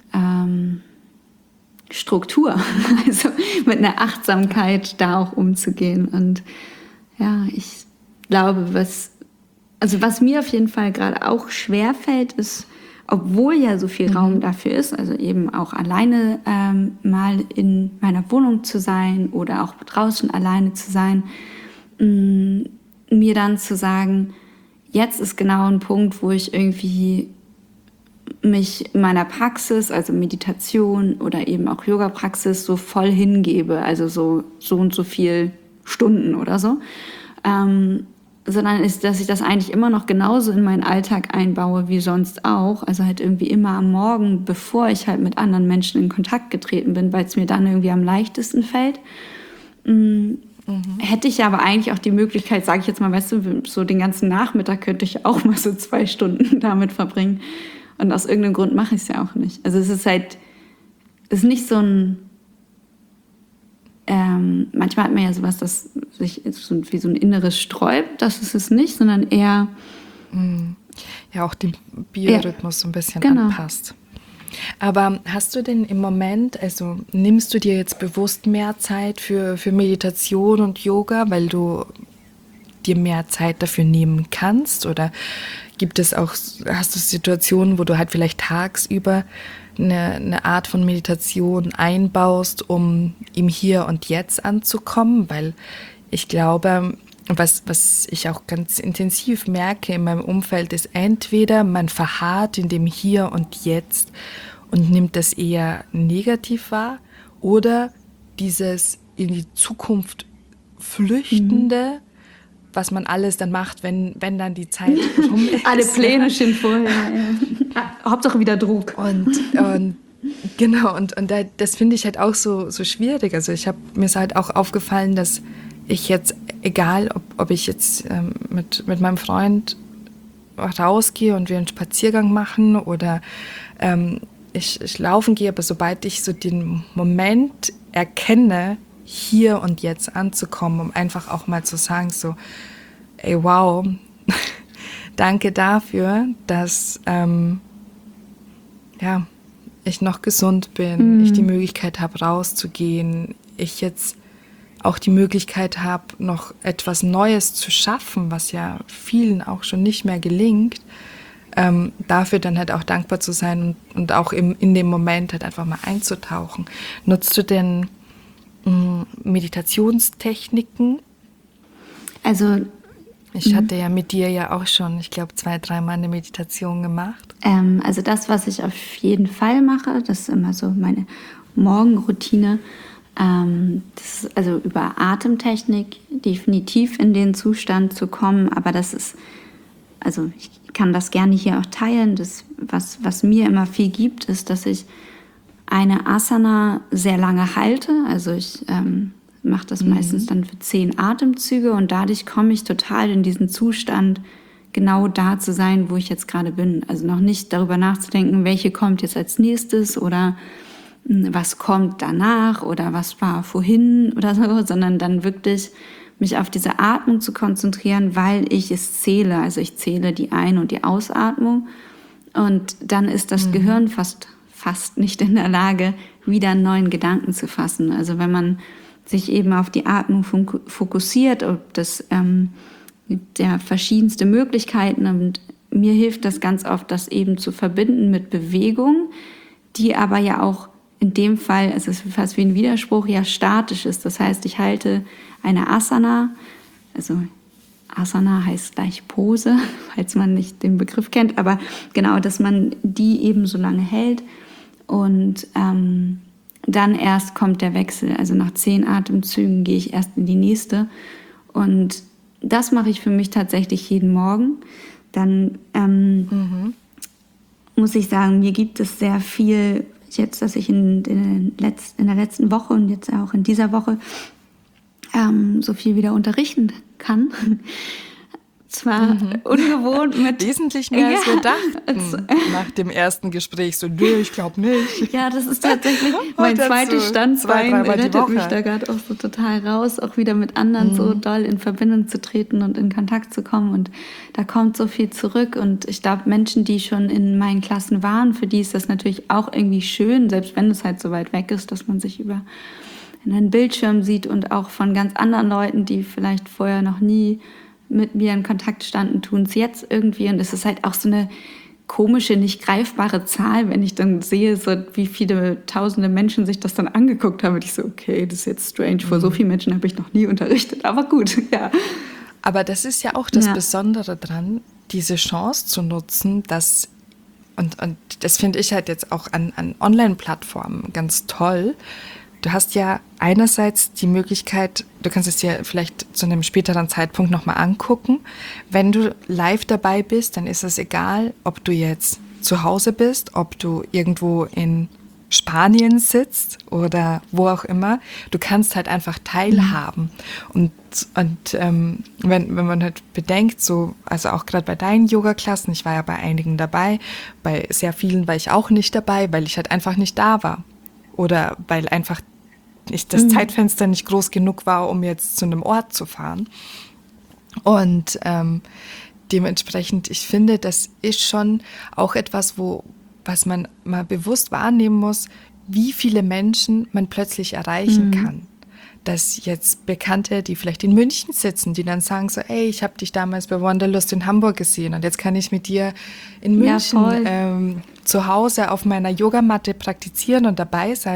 Struktur, also mit einer Achtsamkeit da auch umzugehen. Und ja, ich glaube, was mir auf jeden Fall gerade auch schwerfällt, ist, obwohl ja so viel Raum dafür ist, also eben auch alleine mal in meiner Wohnung zu sein oder auch draußen alleine zu sein, mir dann zu sagen, jetzt ist genau ein Punkt, wo ich irgendwie mich in meiner Praxis, also Meditation oder eben auch Yoga-Praxis so voll hingebe, also so und so viel Stunden oder so, sondern ist, dass ich das eigentlich immer noch genauso in meinen Alltag einbaue wie sonst auch. Also halt irgendwie immer am Morgen, bevor ich halt mit anderen Menschen in Kontakt getreten bin, weil es mir dann irgendwie am leichtesten fällt. Hätte ich aber eigentlich auch die Möglichkeit, sage ich jetzt mal, weißt du, so den ganzen Nachmittag könnte ich auch mal so 2 Stunden damit verbringen. Und aus irgendeinem Grund mache ich es ja auch nicht. Also es ist halt, es ist nicht so ein, manchmal hat man ja sowas, das sich wie so ein inneres sträubt, das ist es nicht, sondern eher ja auch den Biorhythmus so ein bisschen anpasst. Aber hast du denn im Moment, also nimmst du dir jetzt bewusst mehr Zeit für Meditation und Yoga, weil du dir mehr Zeit dafür nehmen kannst? Oder gibt es auch, hast du Situationen, wo du halt vielleicht tagsüber eine Art von Meditation einbaust, um im Hier und Jetzt anzukommen? Weil ich glaube, was ich auch ganz intensiv merke in meinem Umfeld, ist entweder man verharrt in dem Hier und Jetzt und nimmt das eher negativ wahr oder dieses in die Zukunft flüchtende, was man alles dann macht, wenn dann die Zeit rum ist. Alle Pläne stehen vorher. Ja. Hauptsache wieder Druck. Und genau, und das finde ich halt auch so schwierig. Also mir ist halt auch aufgefallen, dass ich jetzt, egal ob ich jetzt mit meinem Freund rausgehe und wir einen Spaziergang machen oder ich laufen gehe, aber sobald ich so den Moment erkenne, hier und jetzt anzukommen, um einfach auch mal zu sagen, so, ey, wow, danke dafür, dass ich noch gesund bin, ich die Möglichkeit habe, rauszugehen, ich jetzt auch die Möglichkeit habe, noch etwas Neues zu schaffen, was ja vielen auch schon nicht mehr gelingt, dafür dann halt auch dankbar zu sein und auch in dem Moment halt einfach mal einzutauchen. Nutzt du denn Meditationstechniken? Also ich hatte ja mit dir ja auch schon, ich glaube, 2-3 Mal eine Meditation gemacht. Also das, was ich auf jeden Fall mache, das ist immer so meine Morgenroutine. Das ist also über Atemtechnik definitiv in den Zustand zu kommen, aber das ist, also ich kann das gerne hier auch teilen. Das, was mir immer viel gibt, ist, dass ich eine Asana sehr lange halte. Also ich mache das meistens dann für 10 Atemzüge und dadurch komme ich total in diesen Zustand, genau da zu sein, wo ich jetzt gerade bin. Also noch nicht darüber nachzudenken, welche kommt jetzt als nächstes oder was kommt danach oder was war vorhin oder so, sondern dann wirklich mich auf diese Atmung zu konzentrieren, weil ich es zähle. Also ich zähle die Ein- und die Ausatmung und dann ist das Gehirn fast nicht in der Lage, wieder einen neuen Gedanken zu fassen. Also wenn man sich eben auf die Atmung fokussiert, ob das gibt ja verschiedenste Möglichkeiten und mir hilft das ganz oft, das eben zu verbinden mit Bewegung, die aber ja auch in dem Fall, es ist fast wie ein Widerspruch, ja statisch ist. Das heißt, ich halte eine Asana, also Asana heißt gleich Pose, falls man nicht den Begriff kennt, aber genau, dass man die eben so lange hält und dann erst kommt der Wechsel. Also nach 10 Atemzügen gehe ich erst in die nächste und das mache ich für mich tatsächlich jeden Morgen. Dann muss ich sagen, mir gibt es sehr viel, jetzt, dass ich in der letzten Woche und jetzt auch in dieser Woche so viel wieder unterrichten kann. Zwar ungewohnt mit... Wesentlich mehr als wir dachten. Nach dem ersten Gespräch so, nee, ich glaube nicht. Ja, das ist tatsächlich mein zweites Standbein, rettet mich da gerade auch so total raus, auch wieder mit anderen so doll in Verbindung zu treten und in Kontakt zu kommen. Und da kommt so viel zurück. Und ich glaube, Menschen, die schon in meinen Klassen waren, für die ist das natürlich auch irgendwie schön, selbst wenn es halt so weit weg ist, dass man sich über einen Bildschirm sieht und auch von ganz anderen Leuten, die vielleicht vorher noch nie mit mir in Kontakt standen, tun es jetzt irgendwie. Und es ist halt auch so eine komische, nicht greifbare Zahl, wenn ich dann sehe, so wie viele tausende Menschen sich das dann angeguckt haben. Und ich so, okay, das ist jetzt strange. Vor so vielen Menschen habe ich noch nie unterrichtet. Aber gut, ja. Aber das ist ja auch das Besondere dran, diese Chance zu nutzen, dass, und das finde ich halt jetzt auch an Online-Plattformen ganz toll. Du hast ja einerseits die Möglichkeit, du kannst es dir vielleicht zu einem späteren Zeitpunkt nochmal angucken. Wenn du live dabei bist, dann ist es egal, ob du jetzt zu Hause bist, ob du irgendwo in Spanien sitzt oder wo auch immer. Du kannst halt einfach teilhaben. Und wenn man halt bedenkt, so, also auch gerade bei deinen Yoga-Klassen, ich war ja bei einigen dabei, bei sehr vielen war ich auch nicht dabei, weil ich halt einfach nicht da war. Oder weil einfach das Zeitfenster nicht groß genug war, um jetzt zu einem Ort zu fahren. Und dementsprechend, ich finde, das ist schon auch etwas, was man mal bewusst wahrnehmen muss, wie viele Menschen man plötzlich erreichen kann. Dass jetzt Bekannte, die vielleicht in München sitzen, die dann sagen so, ey, ich habe dich damals bei Wanderlust in Hamburg gesehen und jetzt kann ich mit dir in München zu Hause auf meiner Yogamatte praktizieren und dabei sein.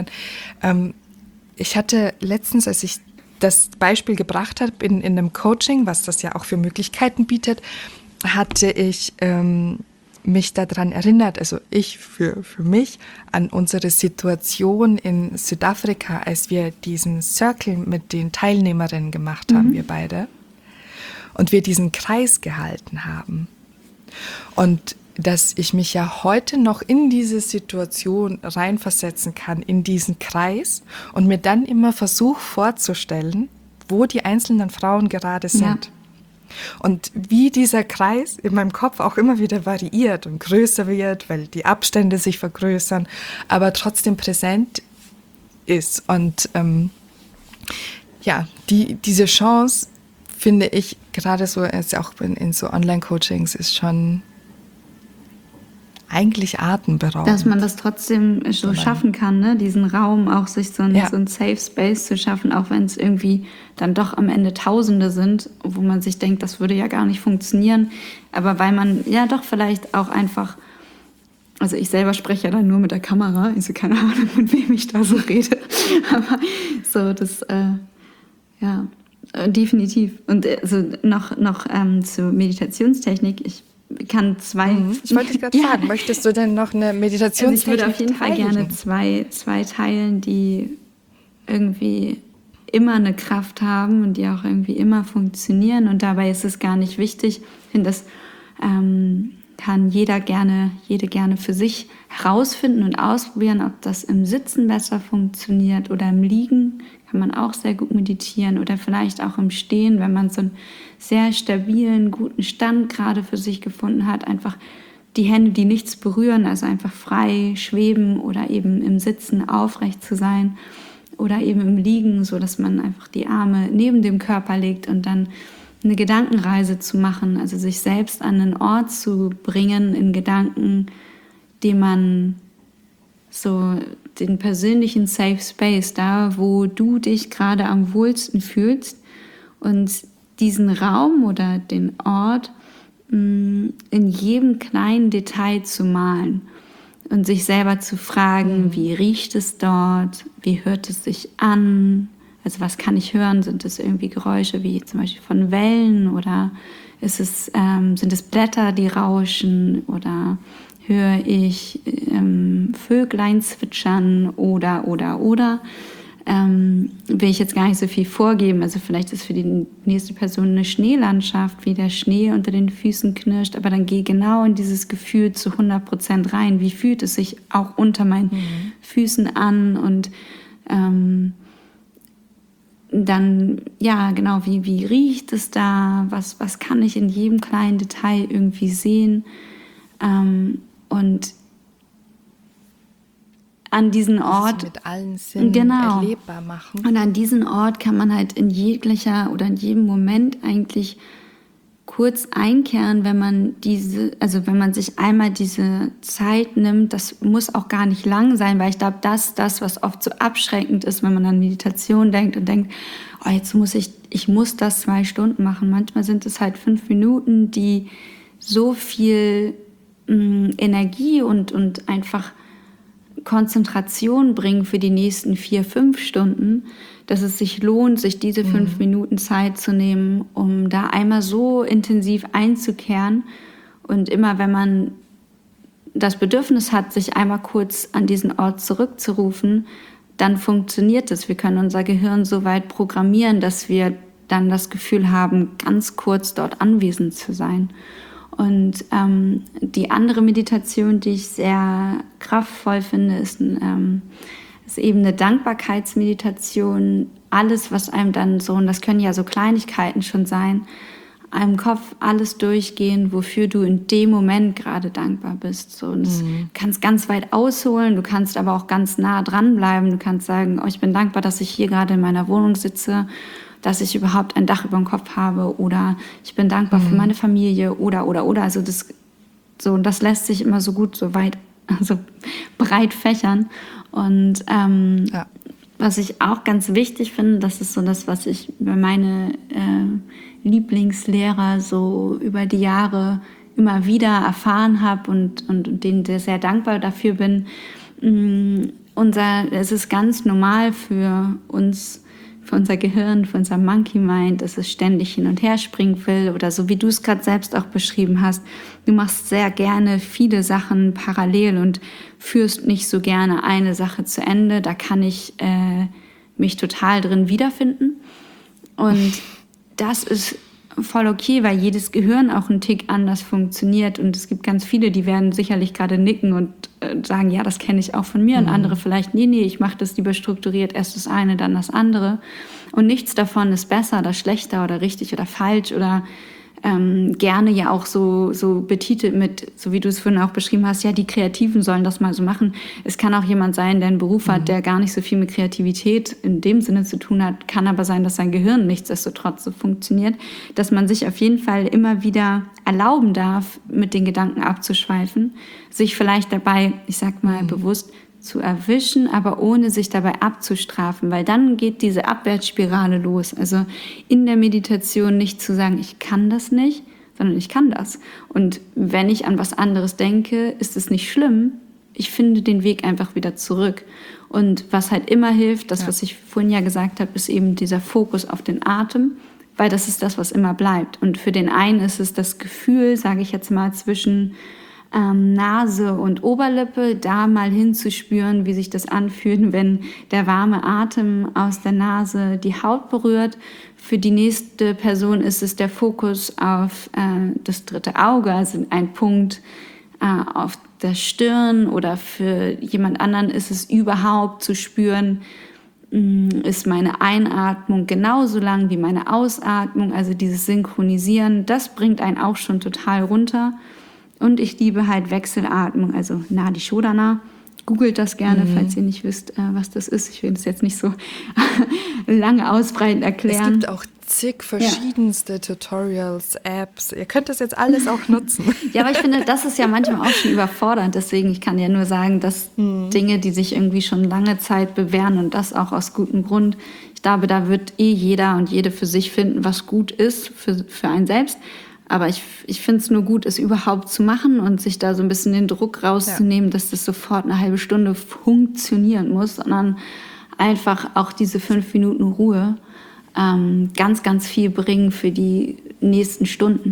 Ich hatte letztens, als ich das Beispiel gebracht habe in einem Coaching, was das ja auch für Möglichkeiten bietet, hatte ich mich daran erinnert, also ich für mich, an unsere Situation in Südafrika, als wir diesen Circle mit den Teilnehmerinnen gemacht haben, wir beide, und wir diesen Kreis gehalten haben. Und dass ich mich ja heute noch in diese Situation reinversetzen kann, in diesen Kreis, und mir dann immer versuche vorzustellen, wo die einzelnen Frauen gerade sind. Ja. Und wie dieser Kreis in meinem Kopf auch immer wieder variiert und größer wird, weil die Abstände sich vergrößern, aber trotzdem präsent ist. Und diese Chance, finde ich, gerade so, auch in so Online-Coachings, ist schon eigentlich atemberaubend. Dass man das trotzdem so schaffen kann, ne? Diesen Raum auch, sich so ein Safe Space zu schaffen, auch wenn es irgendwie dann doch am Ende Tausende sind, wo man sich denkt, das würde ja gar nicht funktionieren. Aber weil man ja doch vielleicht auch einfach, also ich selber spreche ja dann nur mit der Kamera, also keine Ahnung, mit wem ich da so rede. Aber so, das, definitiv. Und also noch zur Meditationstechnik, ich kann zwei... Ich wollte dich gerade fragen, möchtest du denn noch eine Meditationstechnik teilen? Also ich würde auf jeden Fall gerne zwei teilen, die irgendwie immer eine Kraft haben und die auch irgendwie immer funktionieren. Und dabei ist es gar nicht wichtig. Ich finde, das kann jede gerne für sich herausfinden und ausprobieren, ob das im Sitzen besser funktioniert oder im Liegen. Kann man auch sehr gut meditieren oder vielleicht auch im Stehen, wenn man so einen sehr stabilen, guten Stand gerade für sich gefunden hat. Einfach die Hände, die nichts berühren, also einfach frei schweben oder eben im Sitzen aufrecht zu sein oder eben im Liegen, so dass man einfach die Arme neben dem Körper legt und dann eine Gedankenreise zu machen, also sich selbst an einen Ort zu bringen in Gedanken, den man so den persönlichen Safe Space, da wo du dich gerade am wohlsten fühlst, und diesen Raum oder den Ort in jedem kleinen Detail zu malen und sich selber zu fragen, wie riecht es dort, wie hört es sich an, also was kann ich hören, sind es irgendwie Geräusche wie zum Beispiel von Wellen oder sind es Blätter, die rauschen, oder höre ich Vöglein zwitschern oder. Will ich jetzt gar nicht so viel vorgeben. Also vielleicht ist für die nächste Person eine Schneelandschaft, wie der Schnee unter den Füßen knirscht, aber dann geh genau in dieses Gefühl zu 100% rein. Wie fühlt es sich auch unter meinen Füßen an? Und dann, ja, genau, wie riecht es da? Was kann ich in jedem kleinen Detail irgendwie sehen? Und an diesen Ort mit allen Sinnen erlebbar machen. Und an diesen Ort kann man halt in jeglicher oder in jedem Moment eigentlich kurz einkehren, wenn man wenn man sich einmal diese Zeit nimmt. Das muss auch gar nicht lang sein, weil ich glaube, das, was oft so abschreckend ist, wenn man an Meditation denkt und denkt, oh, jetzt muss ich muss das 2 Stunden machen. Manchmal sind es halt 5 Minuten, die so viel Energie und einfach Konzentration bringen für die nächsten 4-5 Stunden, dass es sich lohnt, sich diese 5 Minuten Zeit zu nehmen, um da einmal so intensiv einzukehren. Und immer, wenn man das Bedürfnis hat, sich einmal kurz an diesen Ort zurückzurufen, dann funktioniert es. Wir können unser Gehirn so weit programmieren, dass wir dann das Gefühl haben, ganz kurz dort anwesend zu sein. Und die andere Meditation, die ich sehr kraftvoll finde, ist eben eine Dankbarkeitsmeditation. Alles, was einem dann so, und das können ja so Kleinigkeiten schon sein, einem Kopf alles durchgehen, wofür du in dem Moment gerade dankbar bist. So, und du kannst ganz weit ausholen, du kannst aber auch ganz nah dranbleiben. Du kannst sagen, oh, ich bin dankbar, dass ich hier gerade in meiner Wohnung sitze, dass ich überhaupt ein Dach über dem Kopf habe, oder ich bin dankbar für meine Familie oder. Also das lässt sich immer so gut, so weit, also breit fächern. Und was ich auch ganz wichtig finde, das ist so das, was ich bei meine Lieblingslehrer so über die Jahre immer wieder erfahren habe und denen sehr dankbar dafür bin. Es ist ganz normal für uns, für unser Gehirn, für unser Monkey Mind, dass es ständig hin und her springen will oder so wie du es gerade selbst auch beschrieben hast. Du machst sehr gerne viele Sachen parallel und führst nicht so gerne eine Sache zu Ende. Da kann ich mich total drin wiederfinden. Und das ist voll okay, weil jedes Gehirn auch einen Tick anders funktioniert. Und es gibt ganz viele, die werden sicherlich gerade nicken und sagen, ja, das kenne ich auch von mir. Und andere vielleicht, nee, ich mache das lieber strukturiert, erst das eine, dann das andere. Und nichts davon ist besser oder schlechter oder richtig oder falsch oder gerne ja auch so betitelt mit, so wie du es vorhin auch beschrieben hast, ja, die Kreativen sollen das mal so machen. Es kann auch jemand sein, der einen Beruf hat, der gar nicht so viel mit Kreativität in dem Sinne zu tun hat, kann aber sein, dass sein Gehirn nichtsdestotrotz so funktioniert, dass man sich auf jeden Fall immer wieder erlauben darf, mit den Gedanken abzuschweifen, sich vielleicht dabei, ich sag mal bewusst, zu erwischen, aber ohne sich dabei abzustrafen, weil dann geht diese Abwärtsspirale los. Also in der Meditation nicht zu sagen, ich kann das nicht, sondern ich kann das. Und wenn ich an was anderes denke, ist es nicht schlimm. Ich finde den Weg einfach wieder zurück. Und was halt immer hilft, das, was ich vorhin ja gesagt habe, ist eben dieser Fokus auf den Atem, weil das ist das, was immer bleibt. Und für den einen ist es das Gefühl, sage ich jetzt mal, zwischen Nase und Oberlippe, da mal hinzuspüren, wie sich das anfühlt, wenn der warme Atem aus der Nase die Haut berührt. Für die nächste Person ist es der Fokus auf das dritte Auge, also ein Punkt auf der Stirn, oder für jemand anderen ist es überhaupt zu spüren, ist meine Einatmung genauso lang wie meine Ausatmung, also dieses Synchronisieren, das bringt einen auch schon total runter. Und ich liebe halt Wechselatmung, also Nadi Shodhana. Googelt das gerne, falls ihr nicht wisst, was das ist. Ich will das jetzt nicht so lange ausbreitend erklären. Es gibt auch zig verschiedenste Tutorials, Apps. Ihr könnt das jetzt alles auch nutzen. Ja, aber ich finde, das ist ja manchmal auch schon überfordernd. Deswegen, ich kann ja nur sagen, dass Dinge, die sich irgendwie schon lange Zeit bewähren und das auch aus gutem Grund, ich glaube, da wird jeder und jede für sich finden, was gut ist für einen selbst. Aber ich finde es nur gut, es überhaupt zu machen und sich da so ein bisschen den Druck rauszunehmen, dass das sofort eine halbe Stunde funktionieren muss, sondern einfach auch diese 5 Minuten Ruhe ganz, ganz viel bringen für die nächsten Stunden.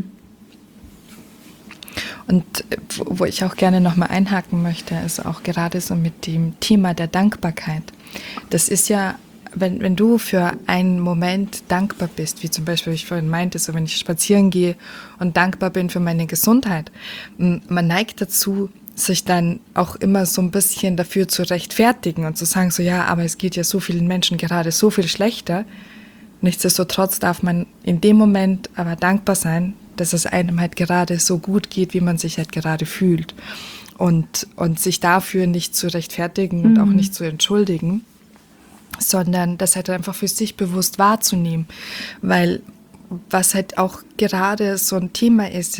Und wo ich auch gerne nochmal einhaken möchte, ist auch gerade so mit dem Thema der Dankbarkeit. Das ist ja, wenn du für einen Moment dankbar bist, wie zum Beispiel, wie ich vorhin meinte, so wenn ich spazieren gehe und dankbar bin für meine Gesundheit, man neigt dazu, sich dann auch immer so ein bisschen dafür zu rechtfertigen und zu sagen, so ja, aber es geht ja so vielen Menschen gerade so viel schlechter. Nichtsdestotrotz darf man in dem Moment aber dankbar sein, dass es einem halt gerade so gut geht, wie man sich halt gerade fühlt. Und sich dafür nicht zu rechtfertigen und auch nicht zu entschuldigen, sondern das halt einfach für sich bewusst wahrzunehmen. Weil was halt auch gerade so ein Thema ist,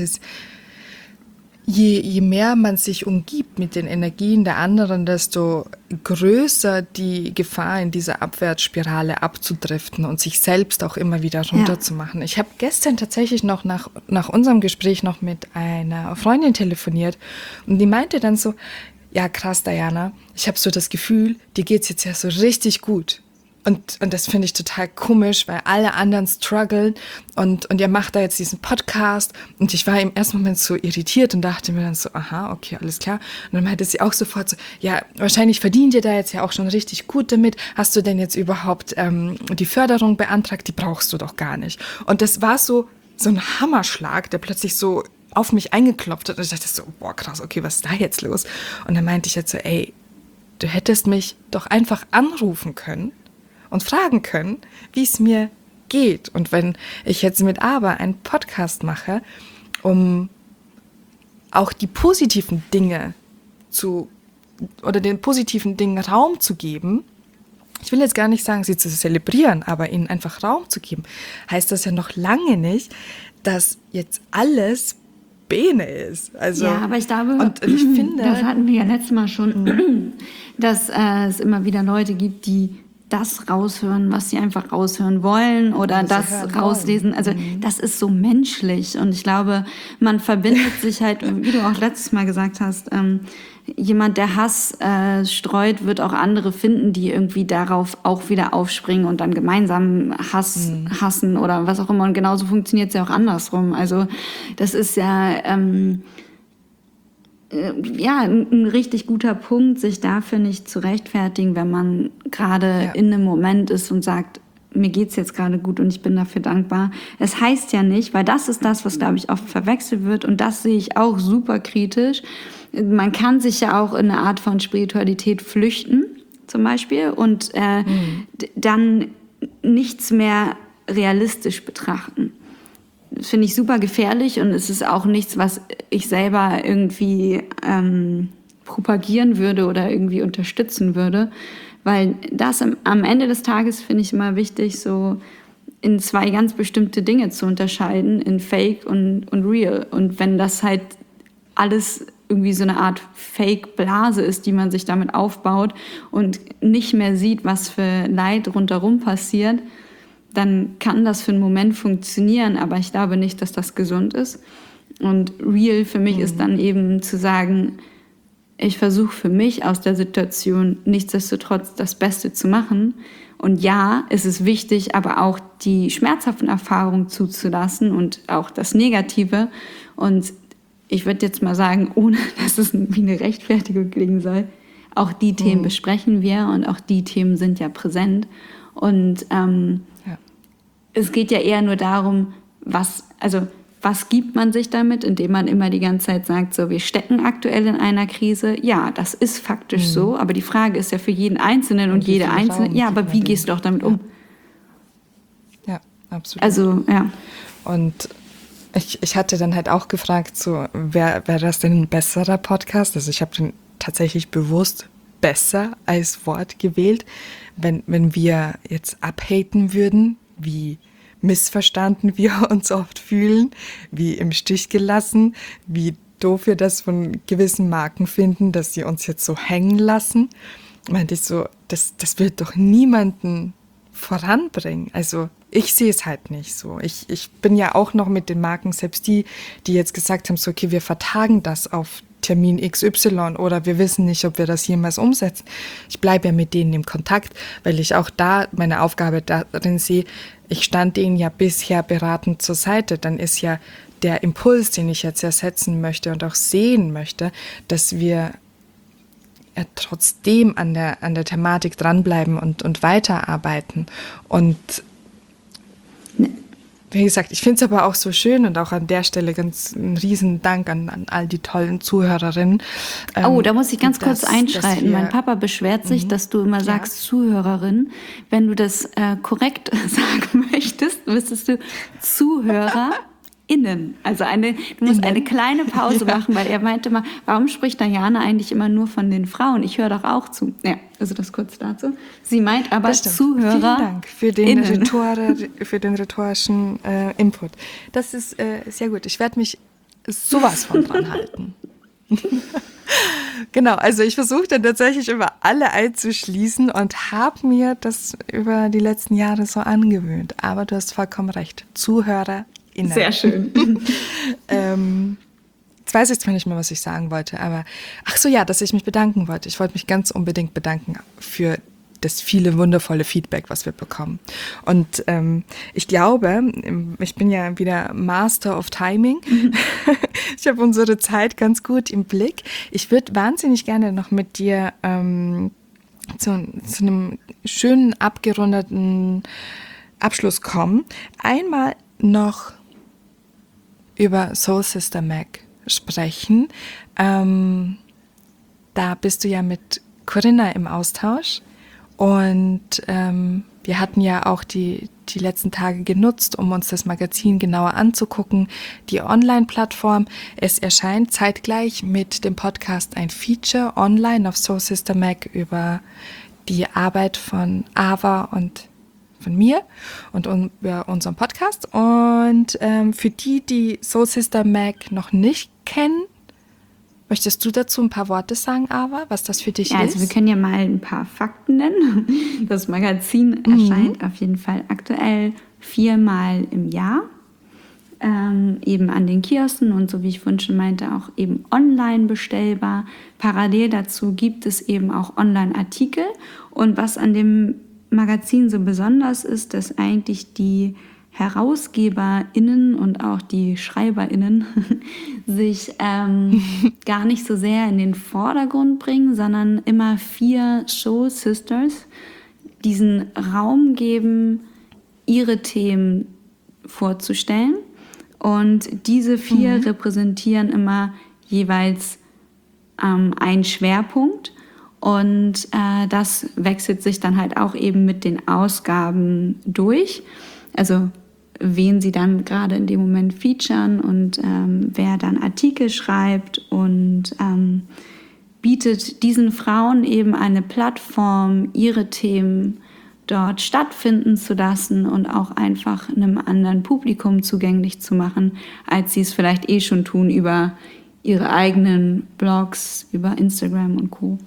je mehr man sich umgibt mit den Energien der anderen, desto größer die Gefahr, in dieser Abwärtsspirale abzudriften und sich selbst auch immer wieder runterzumachen. Ich habe gestern tatsächlich noch nach unserem Gespräch noch mit einer Freundin telefoniert und die meinte dann so, ja krass, Diana, ich habe so das Gefühl, dir geht's jetzt ja so richtig gut. Und das finde ich total komisch, weil alle anderen strugglen und ihr macht da jetzt diesen Podcast. Und ich war im ersten Moment so irritiert und dachte mir dann so, aha, okay, alles klar. Und dann meinte sie auch sofort so, ja, wahrscheinlich verdient ihr da jetzt ja auch schon richtig gut damit. Hast du denn jetzt überhaupt die Förderung beantragt? Die brauchst du doch gar nicht. Und das war so ein Hammerschlag, der plötzlich so auf mich eingeklopft hat. Und ich dachte so, boah, krass, okay, was ist da jetzt los? Und dann meinte ich jetzt so, ey, du hättest mich doch einfach anrufen können und fragen können, wie es mir geht. Und wenn ich jetzt mit Aber einen Podcast mache, um auch die positiven Dinge oder den positiven Dingen Raum zu geben, ich will jetzt gar nicht sagen, sie zu zelebrieren, aber ihnen einfach Raum zu geben, heißt das ja noch lange nicht, dass jetzt alles Bene ist. Also, ja, aber ich glaube, und ich finde, das hatten wir ja letztes Mal schon, dass es immer wieder Leute gibt, die das raushören, was sie einfach raushören wollen oder das rauslesen. Also das ist so menschlich und ich glaube, man verbindet sich halt, wie du auch letztes Mal gesagt hast, jemand, der Hass streut, wird auch andere finden, die irgendwie darauf auch wieder aufspringen und dann gemeinsam hassen oder was auch immer. Und genauso funktioniert es ja auch andersrum. Also das ist ja ein richtig guter Punkt, sich dafür nicht zu rechtfertigen, wenn man gerade in einem Moment ist und sagt, mir geht's jetzt gerade gut und ich bin dafür dankbar. Es heißt ja nicht, weil das ist das, was, glaube ich, oft verwechselt wird und das sehe ich auch super kritisch. Man kann sich ja auch in eine Art von Spiritualität flüchten, zum Beispiel, und dann nichts mehr realistisch betrachten. Das finde ich super gefährlich und es ist auch nichts, was ich selber irgendwie propagieren würde oder irgendwie unterstützen würde, weil das am Ende des Tages finde ich immer wichtig, so in zwei ganz bestimmte Dinge zu unterscheiden, in Fake und Real. Und wenn das halt alles irgendwie so eine Art Fake-Blase ist, die man sich damit aufbaut und nicht mehr sieht, was für Leid rundherum passiert, dann kann das für einen Moment funktionieren, aber ich glaube nicht, dass das gesund ist. Und real für mich ist dann eben zu sagen, ich versuche für mich aus der Situation nichtsdestotrotz das Beste zu machen. Und ja, es ist wichtig, aber auch die schmerzhaften Erfahrungen zuzulassen und auch das Negative. Und ich würde jetzt mal sagen, ohne dass es wie eine Rechtfertigung klingen soll, auch die Themen besprechen wir und auch die Themen sind ja präsent. Und es geht ja eher nur darum, was gibt man sich damit, indem man immer die ganze Zeit sagt, so, wir stecken aktuell in einer Krise. Ja, das ist faktisch so, aber die Frage ist ja für jeden Einzelnen und jede Einzelne, ja, aber wie gehst du auch damit um? Ja, absolut. Also, ja. Und ich hatte dann halt auch gefragt, so, wäre das denn ein besserer Podcast? Also ich habe den tatsächlich bewusst besser als Wort gewählt, wenn wir jetzt abhaten würden, wie missverstanden wir uns oft fühlen, wie im Stich gelassen, wie doof wir das von gewissen Marken finden, dass sie uns jetzt so hängen lassen. Meinte ich so, das wird doch niemanden voranbringen. Also ich sehe es halt nicht so. Ich bin ja auch noch mit den Marken, selbst die jetzt gesagt haben, so okay, wir vertagen das auf Termin XY oder wir wissen nicht, ob wir das jemals umsetzen. Ich bleibe ja mit denen im Kontakt, weil ich auch da meine Aufgabe darin sehe, ich stand denen ja bisher beratend zur Seite. Dann ist ja der Impuls, den ich jetzt ersetzen möchte und auch sehen möchte, dass wir ja trotzdem an der Thematik dranbleiben und weiterarbeiten. Und wie gesagt, ich finde es aber auch so schön und auch an der Stelle ganz einen riesen Dank an all die tollen Zuhörerinnen. Da muss ich ganz kurz einschreiten. Mein Papa beschwert sich, dass du immer sagst Zuhörerin. Wenn du das korrekt sagen möchtest, müsstest du ZuhörerInnen. Also du musst eine kleine Pause machen, weil er meinte mal, warum spricht Diana eigentlich immer nur von den Frauen? Ich höre doch auch zu. Ja, also das kurz dazu. Sie meint aber Zuhörer. Vielen Dank für den rhetorischen Input. Das ist sehr gut. Ich werde mich sowas von dran halten. Genau, also ich versuche dann tatsächlich über alle einzuschließen und habe mir das über die letzten Jahre so angewöhnt. Aber du hast vollkommen recht. ZuhörerInnen. Sehr schön. Jetzt weiß ich zwar nicht mehr, was ich sagen wollte, aber ach so, ja, dass ich mich bedanken wollte. Ich wollte mich ganz unbedingt bedanken für das viele wundervolle Feedback, was wir bekommen. Und ich glaube, ich bin ja wieder Master of Timing. Ich habe unsere Zeit ganz gut im Blick. Ich würde wahnsinnig gerne noch mit dir zu einem schönen, abgerundeten Abschluss kommen. Einmal noch über Soul Sister Mag sprechen. Da bist du ja mit Corinna im Austausch und wir hatten ja auch die letzten Tage genutzt, um uns das Magazin genauer anzugucken. Die Online-Plattform, es erscheint zeitgleich mit dem Podcast ein Feature online auf Soul Sister Mag über die Arbeit von Ava und von mir und über unseren Podcast. Und für die Soul Sister Mag noch nicht kennen, Möchtest du dazu ein paar Worte sagen, Ava, was das für dich Ja, also wir ist? können ja mal ein paar Fakten nennen. Das Magazin erscheint auf jeden Fall aktuell 4-mal im Jahr. Eben an den Kiosken und so wie ich vorhin schon meinte, auch eben online bestellbar. Parallel dazu gibt es eben auch Online-Artikel. Und was an dem Magazin so besonders ist, dass eigentlich die HerausgeberInnen und auch die SchreiberInnen sich gar nicht so sehr in den Vordergrund bringen, sondern immer 4 Soul Sisters diesen Raum geben, ihre Themen vorzustellen. Und diese 4 repräsentieren immer jeweils einen Schwerpunkt. Und das wechselt sich dann halt auch eben mit den Ausgaben durch. Also wen sie dann gerade in dem Moment featuren und wer dann Artikel schreibt und bietet diesen Frauen eben eine Plattform, ihre Themen dort stattfinden zu lassen und auch einfach einem anderen Publikum zugänglich zu machen, als sie es vielleicht schon tun über ihre eigenen Blogs, über Instagram und Co.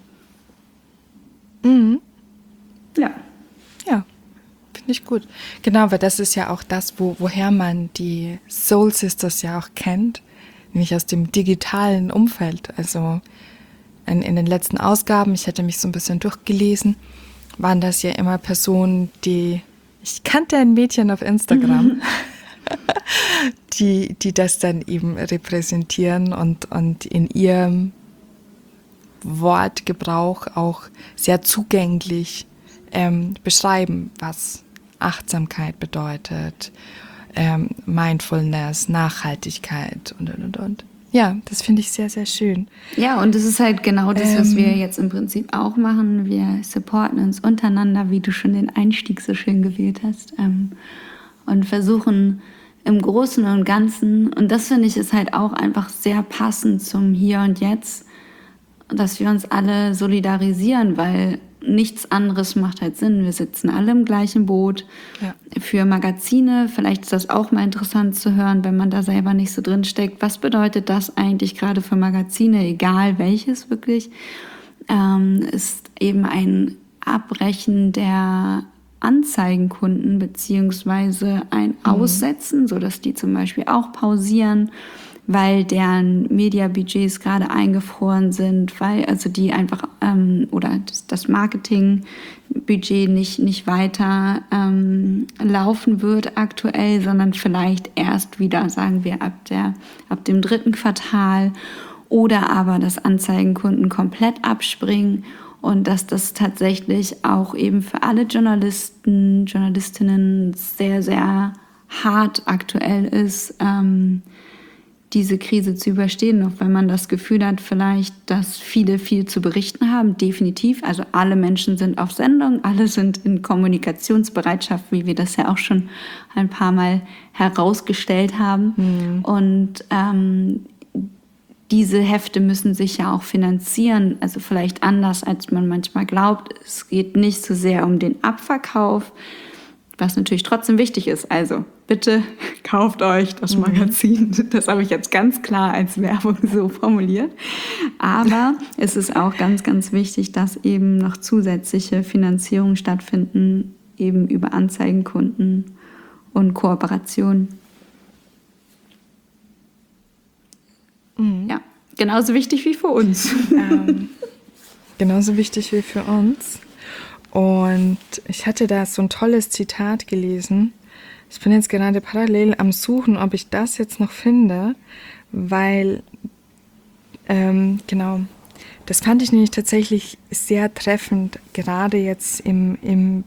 Ja. Ja, finde ich gut. Genau, weil das ist ja auch das, woher man die Soul Sisters ja auch kennt, nämlich aus dem digitalen Umfeld. Also in den letzten Ausgaben, ich hatte mich so ein bisschen durchgelesen, waren das ja immer Personen, ich kannte ein Mädchen auf Instagram, die das dann eben repräsentieren und in ihrem Wortgebrauch auch sehr zugänglich beschreiben, was Achtsamkeit bedeutet, Mindfulness, Nachhaltigkeit und. Ja, das finde ich sehr, sehr schön. Ja, und es ist halt genau das, was wir jetzt im Prinzip auch machen. Wir supporten uns untereinander, wie du schon den Einstieg so schön gewählt hast, und versuchen im Großen und Ganzen, und das finde ich ist halt auch einfach sehr passend zum Hier und Jetzt, dass wir uns alle solidarisieren, weil nichts anderes macht halt Sinn. Wir sitzen alle im gleichen Boot. Ja. Für Magazine, vielleicht ist das auch mal interessant zu hören, wenn man da selber nicht so drin steckt. Was bedeutet das eigentlich gerade für Magazine, egal welches wirklich? Ist eben ein Abbrechen der Anzeigenkunden beziehungsweise ein Aussetzen, sodass die zum Beispiel auch pausieren, weil deren Mediabudgets gerade eingefroren sind, weil also die einfach oder das Marketingbudget nicht weiter laufen wird aktuell, sondern vielleicht erst wieder, sagen wir, ab dem 3. Quartal, oder aber dass Anzeigenkunden komplett abspringen und dass das tatsächlich auch eben für alle Journalisten, Journalistinnen sehr, sehr hart aktuell ist, diese Krise zu überstehen, auch wenn man das Gefühl hat, vielleicht, dass viele viel zu berichten haben, definitiv. Also alle Menschen sind auf Sendung, alle sind in Kommunikationsbereitschaft, wie wir das ja auch schon ein paar Mal herausgestellt haben. Und diese Hefte müssen sich ja auch finanzieren, also vielleicht anders, als man manchmal glaubt. Es geht nicht so sehr um den Abverkauf, was natürlich trotzdem wichtig ist. Also bitte kauft euch das Magazin. Das habe ich jetzt ganz klar als Werbung so formuliert. Aber es ist auch ganz, ganz wichtig, dass eben noch zusätzliche Finanzierungen stattfinden, eben über Anzeigenkunden und Kooperationen. Ja, genauso wichtig wie für uns. Genauso wichtig wie für uns. Und ich hatte da so ein tolles Zitat gelesen. Ich bin jetzt gerade parallel am Suchen, ob ich das jetzt noch finde, weil, genau, das fand ich nämlich tatsächlich sehr treffend, gerade jetzt im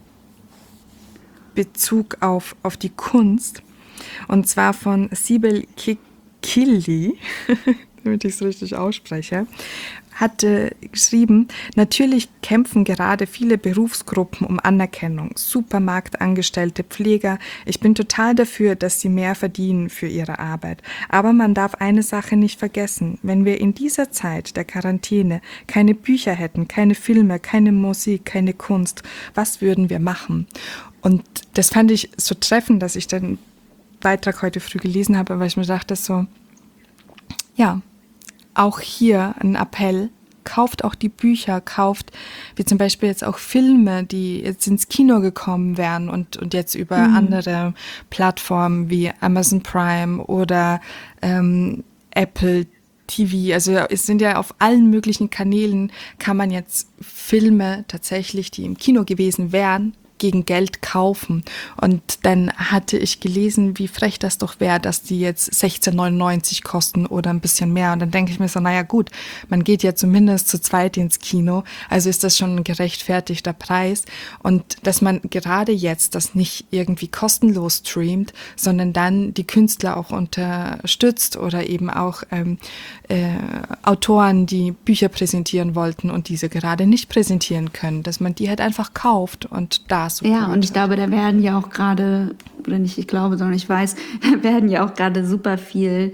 Bezug auf die Kunst. Und zwar von Sibel Kili, damit ich es richtig ausspreche, hatte geschrieben, natürlich kämpfen gerade viele Berufsgruppen um Anerkennung, Supermarktangestellte, Pfleger. Ich bin total dafür, dass sie mehr verdienen für ihre Arbeit. Aber man darf eine Sache nicht vergessen. Wenn wir in dieser Zeit der Quarantäne keine Bücher hätten, keine Filme, keine Musik, keine Kunst, was würden wir machen? Und das fand ich so treffend, dass ich den Beitrag heute früh gelesen habe, weil ich mir dachte so, ja, auch hier ein Appell. Kauft auch die Bücher, kauft wie zum Beispiel jetzt auch Filme, die jetzt ins Kino gekommen wären und jetzt über andere Plattformen wie Amazon Prime oder Apple TV, also es sind ja auf allen möglichen Kanälen, kann man jetzt Filme tatsächlich, die im Kino gewesen wären, gegen Geld kaufen. Und dann hatte ich gelesen, wie frech das doch wäre, dass die jetzt 16,99 kosten oder ein bisschen mehr. Und dann denke ich mir so, naja gut, man geht ja zumindest zu zweit ins Kino, also ist das schon ein gerechtfertigter Preis. Und dass man gerade jetzt das nicht irgendwie kostenlos streamt, sondern dann die Künstler auch unterstützt oder eben auch Autoren, die Bücher präsentieren wollten und diese gerade nicht präsentieren können, dass man die halt einfach kauft und da so. Ja, und ich glaube, da werden ja auch gerade, oder nicht ich glaube, sondern ich weiß, da werden ja auch gerade super viel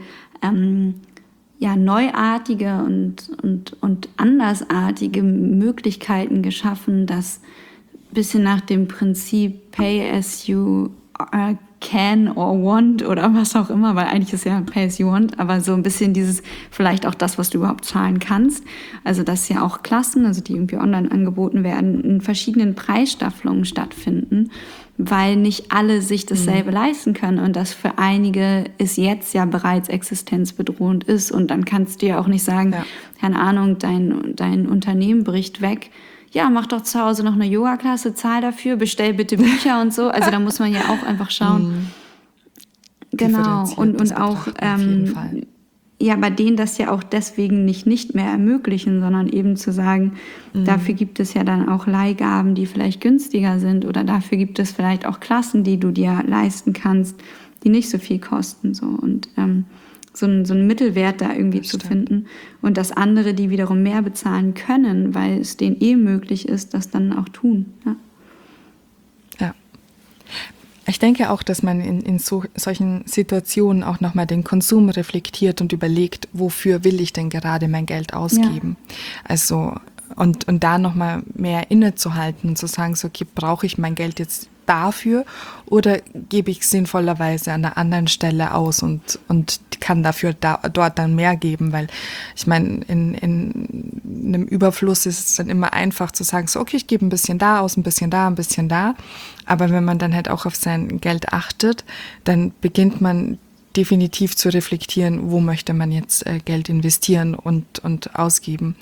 neuartige und andersartige Möglichkeiten geschaffen, das bisschen nach dem Prinzip Pay as you can or want oder was auch immer, weil eigentlich ist ja Pay as you want, aber so ein bisschen dieses, vielleicht auch das, was du überhaupt zahlen kannst. Also dass ja auch Klassen, also die irgendwie online angeboten werden, in verschiedenen Preisstaffelungen stattfinden, weil nicht alle sich dasselbe leisten können und das für einige ist jetzt ja bereits existenzbedrohend ist und dann kannst du ja auch nicht sagen, keine Ahnung, dein Unternehmen bricht weg. Ja, mach doch zu Hause noch eine Yoga-Klasse, zahl dafür, bestell bitte Bücher und so. Also da muss man ja auch einfach schauen. Genau. Und auch, bei denen das ja auch deswegen nicht mehr ermöglichen, sondern eben zu sagen, dafür gibt es ja dann auch Leihgaben, die vielleicht günstiger sind oder dafür gibt es vielleicht auch Klassen, die du dir leisten kannst, die nicht so viel kosten. So. Und so einen Mittelwert da irgendwie zu finden. Und dass andere, die wiederum mehr bezahlen können, weil es denen möglich ist, das dann auch tun. Ja. Ich denke auch, dass man in solchen Situationen auch nochmal den Konsum reflektiert und überlegt, wofür will ich denn gerade mein Geld ausgeben? Ja. Also, und da nochmal mehr innezuhalten und zu sagen, so, okay, brauche ich mein Geld jetzt dafür oder gebe ich sinnvollerweise an einer anderen Stelle aus und kann dafür dort dann mehr geben, weil ich meine, in einem Überfluss ist es dann immer einfach zu sagen, so okay, ich gebe ein bisschen da aus, ein bisschen da, ein bisschen da, aber wenn man dann halt auch auf sein Geld achtet, dann beginnt man definitiv zu reflektieren, wo möchte man jetzt Geld investieren und ausgeben.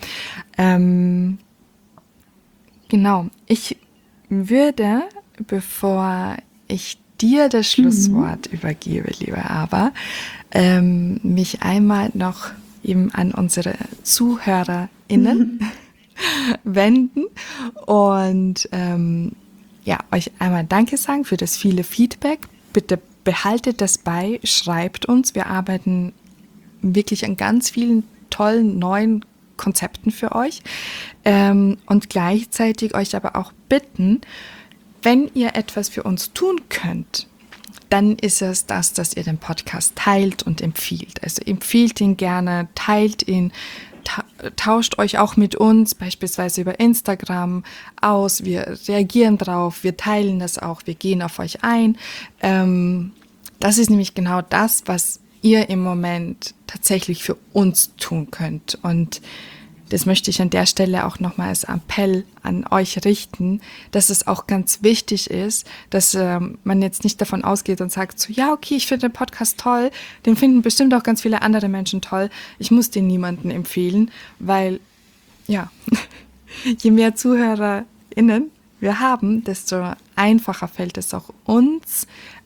Genau, ich würde, bevor ich dir das Schlusswort übergebe, liebe Ava, mich einmal noch eben an unsere ZuhörerInnen wenden und euch einmal Danke sagen für das viele Feedback. Bitte behaltet das bei, schreibt uns. Wir arbeiten wirklich an ganz vielen tollen neuen Konzepten für euch und gleichzeitig euch aber auch bitten, wenn ihr etwas für uns tun könnt, dann ist es das, dass ihr den Podcast teilt und empfiehlt. Also empfiehlt ihn gerne, teilt ihn, tauscht euch auch mit uns, beispielsweise über Instagram aus. Wir reagieren drauf, wir teilen das auch, wir gehen auf euch ein. Das ist nämlich genau das, was ihr im Moment tatsächlich für uns tun könnt. Und das möchte ich an der Stelle auch nochmal als Appell an euch richten, dass es auch ganz wichtig ist, dass man jetzt nicht davon ausgeht und sagt so, ja, okay, ich finde den Podcast toll, den finden bestimmt auch ganz viele andere Menschen toll, ich muss den niemandem empfehlen, weil, ja, je mehr ZuhörerInnen wir haben, desto einfacher fällt es auch uns,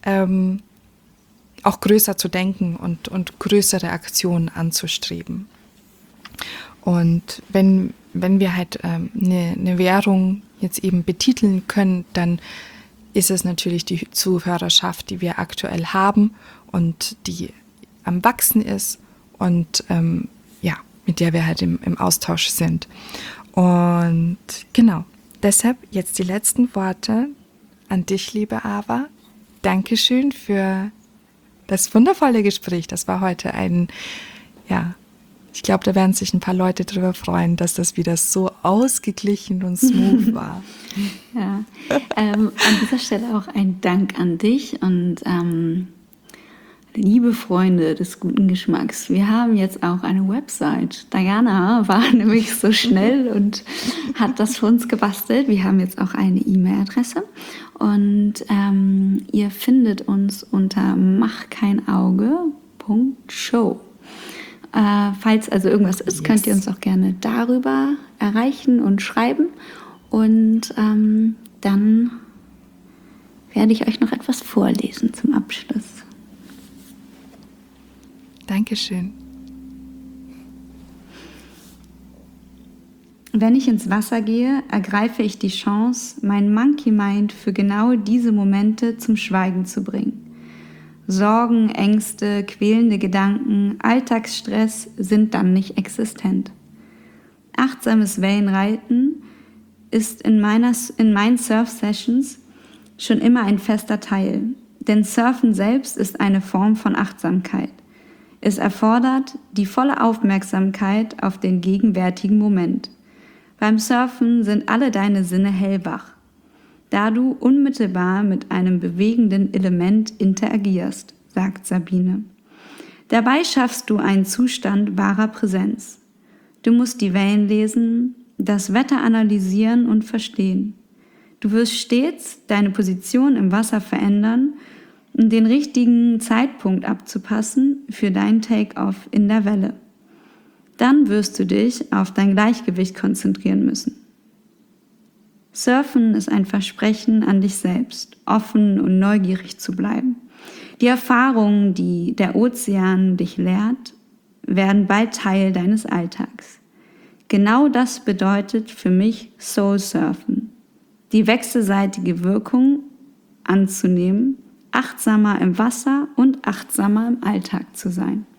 auch größer zu denken und größere Aktionen anzustreben. Und wenn wir halt eine Währung jetzt eben betiteln können, dann ist es natürlich die Zuhörerschaft, die wir aktuell haben und die am Wachsen ist und mit der wir halt im Austausch sind. Und genau, deshalb jetzt die letzten Worte an dich, liebe Ava. Dankeschön für das wundervolle Gespräch. Das war heute ich glaube, da werden sich ein paar Leute darüber freuen, dass das wieder so ausgeglichen und smooth war. Ja, an dieser Stelle auch ein Dank an dich und Liebe Freunde des guten Geschmacks, wir haben jetzt auch eine Website. Diana war nämlich so schnell und hat das für uns gebastelt. Wir haben jetzt auch eine E-Mail-Adresse und ihr findet uns unter machkeinauge.show. Falls also irgendwas ist, könnt ihr uns auch gerne darüber erreichen und schreiben. Und dann werde ich euch noch etwas vorlesen zum Abschluss. Dankeschön. Wenn ich ins Wasser gehe, ergreife ich die Chance, mein Monkey Mind für genau diese Momente zum Schweigen zu bringen. Sorgen, Ängste, quälende Gedanken, Alltagsstress sind dann nicht existent. Achtsames Wellenreiten ist in meinen Surf-Sessions schon immer ein fester Teil, denn Surfen selbst ist eine Form von Achtsamkeit. Es erfordert die volle Aufmerksamkeit auf den gegenwärtigen Moment. Beim Surfen sind alle deine Sinne hellwach, da du unmittelbar mit einem bewegenden Element interagierst, sagt Sabine. Dabei schaffst du einen Zustand wahrer Präsenz. Du musst die Wellen lesen, das Wetter analysieren und verstehen. Du wirst stets deine Position im Wasser verändern, um den richtigen Zeitpunkt abzupassen für dein Take-off in der Welle. Dann wirst du dich auf dein Gleichgewicht konzentrieren müssen. Surfen ist ein Versprechen an dich selbst, offen und neugierig zu bleiben. Die Erfahrungen, die der Ozean dich lehrt, werden bald Teil deines Alltags. Genau das bedeutet für mich Soul Surfen. Die wechselseitige Wirkung anzunehmen, achtsamer im Wasser und achtsamer im Alltag zu sein.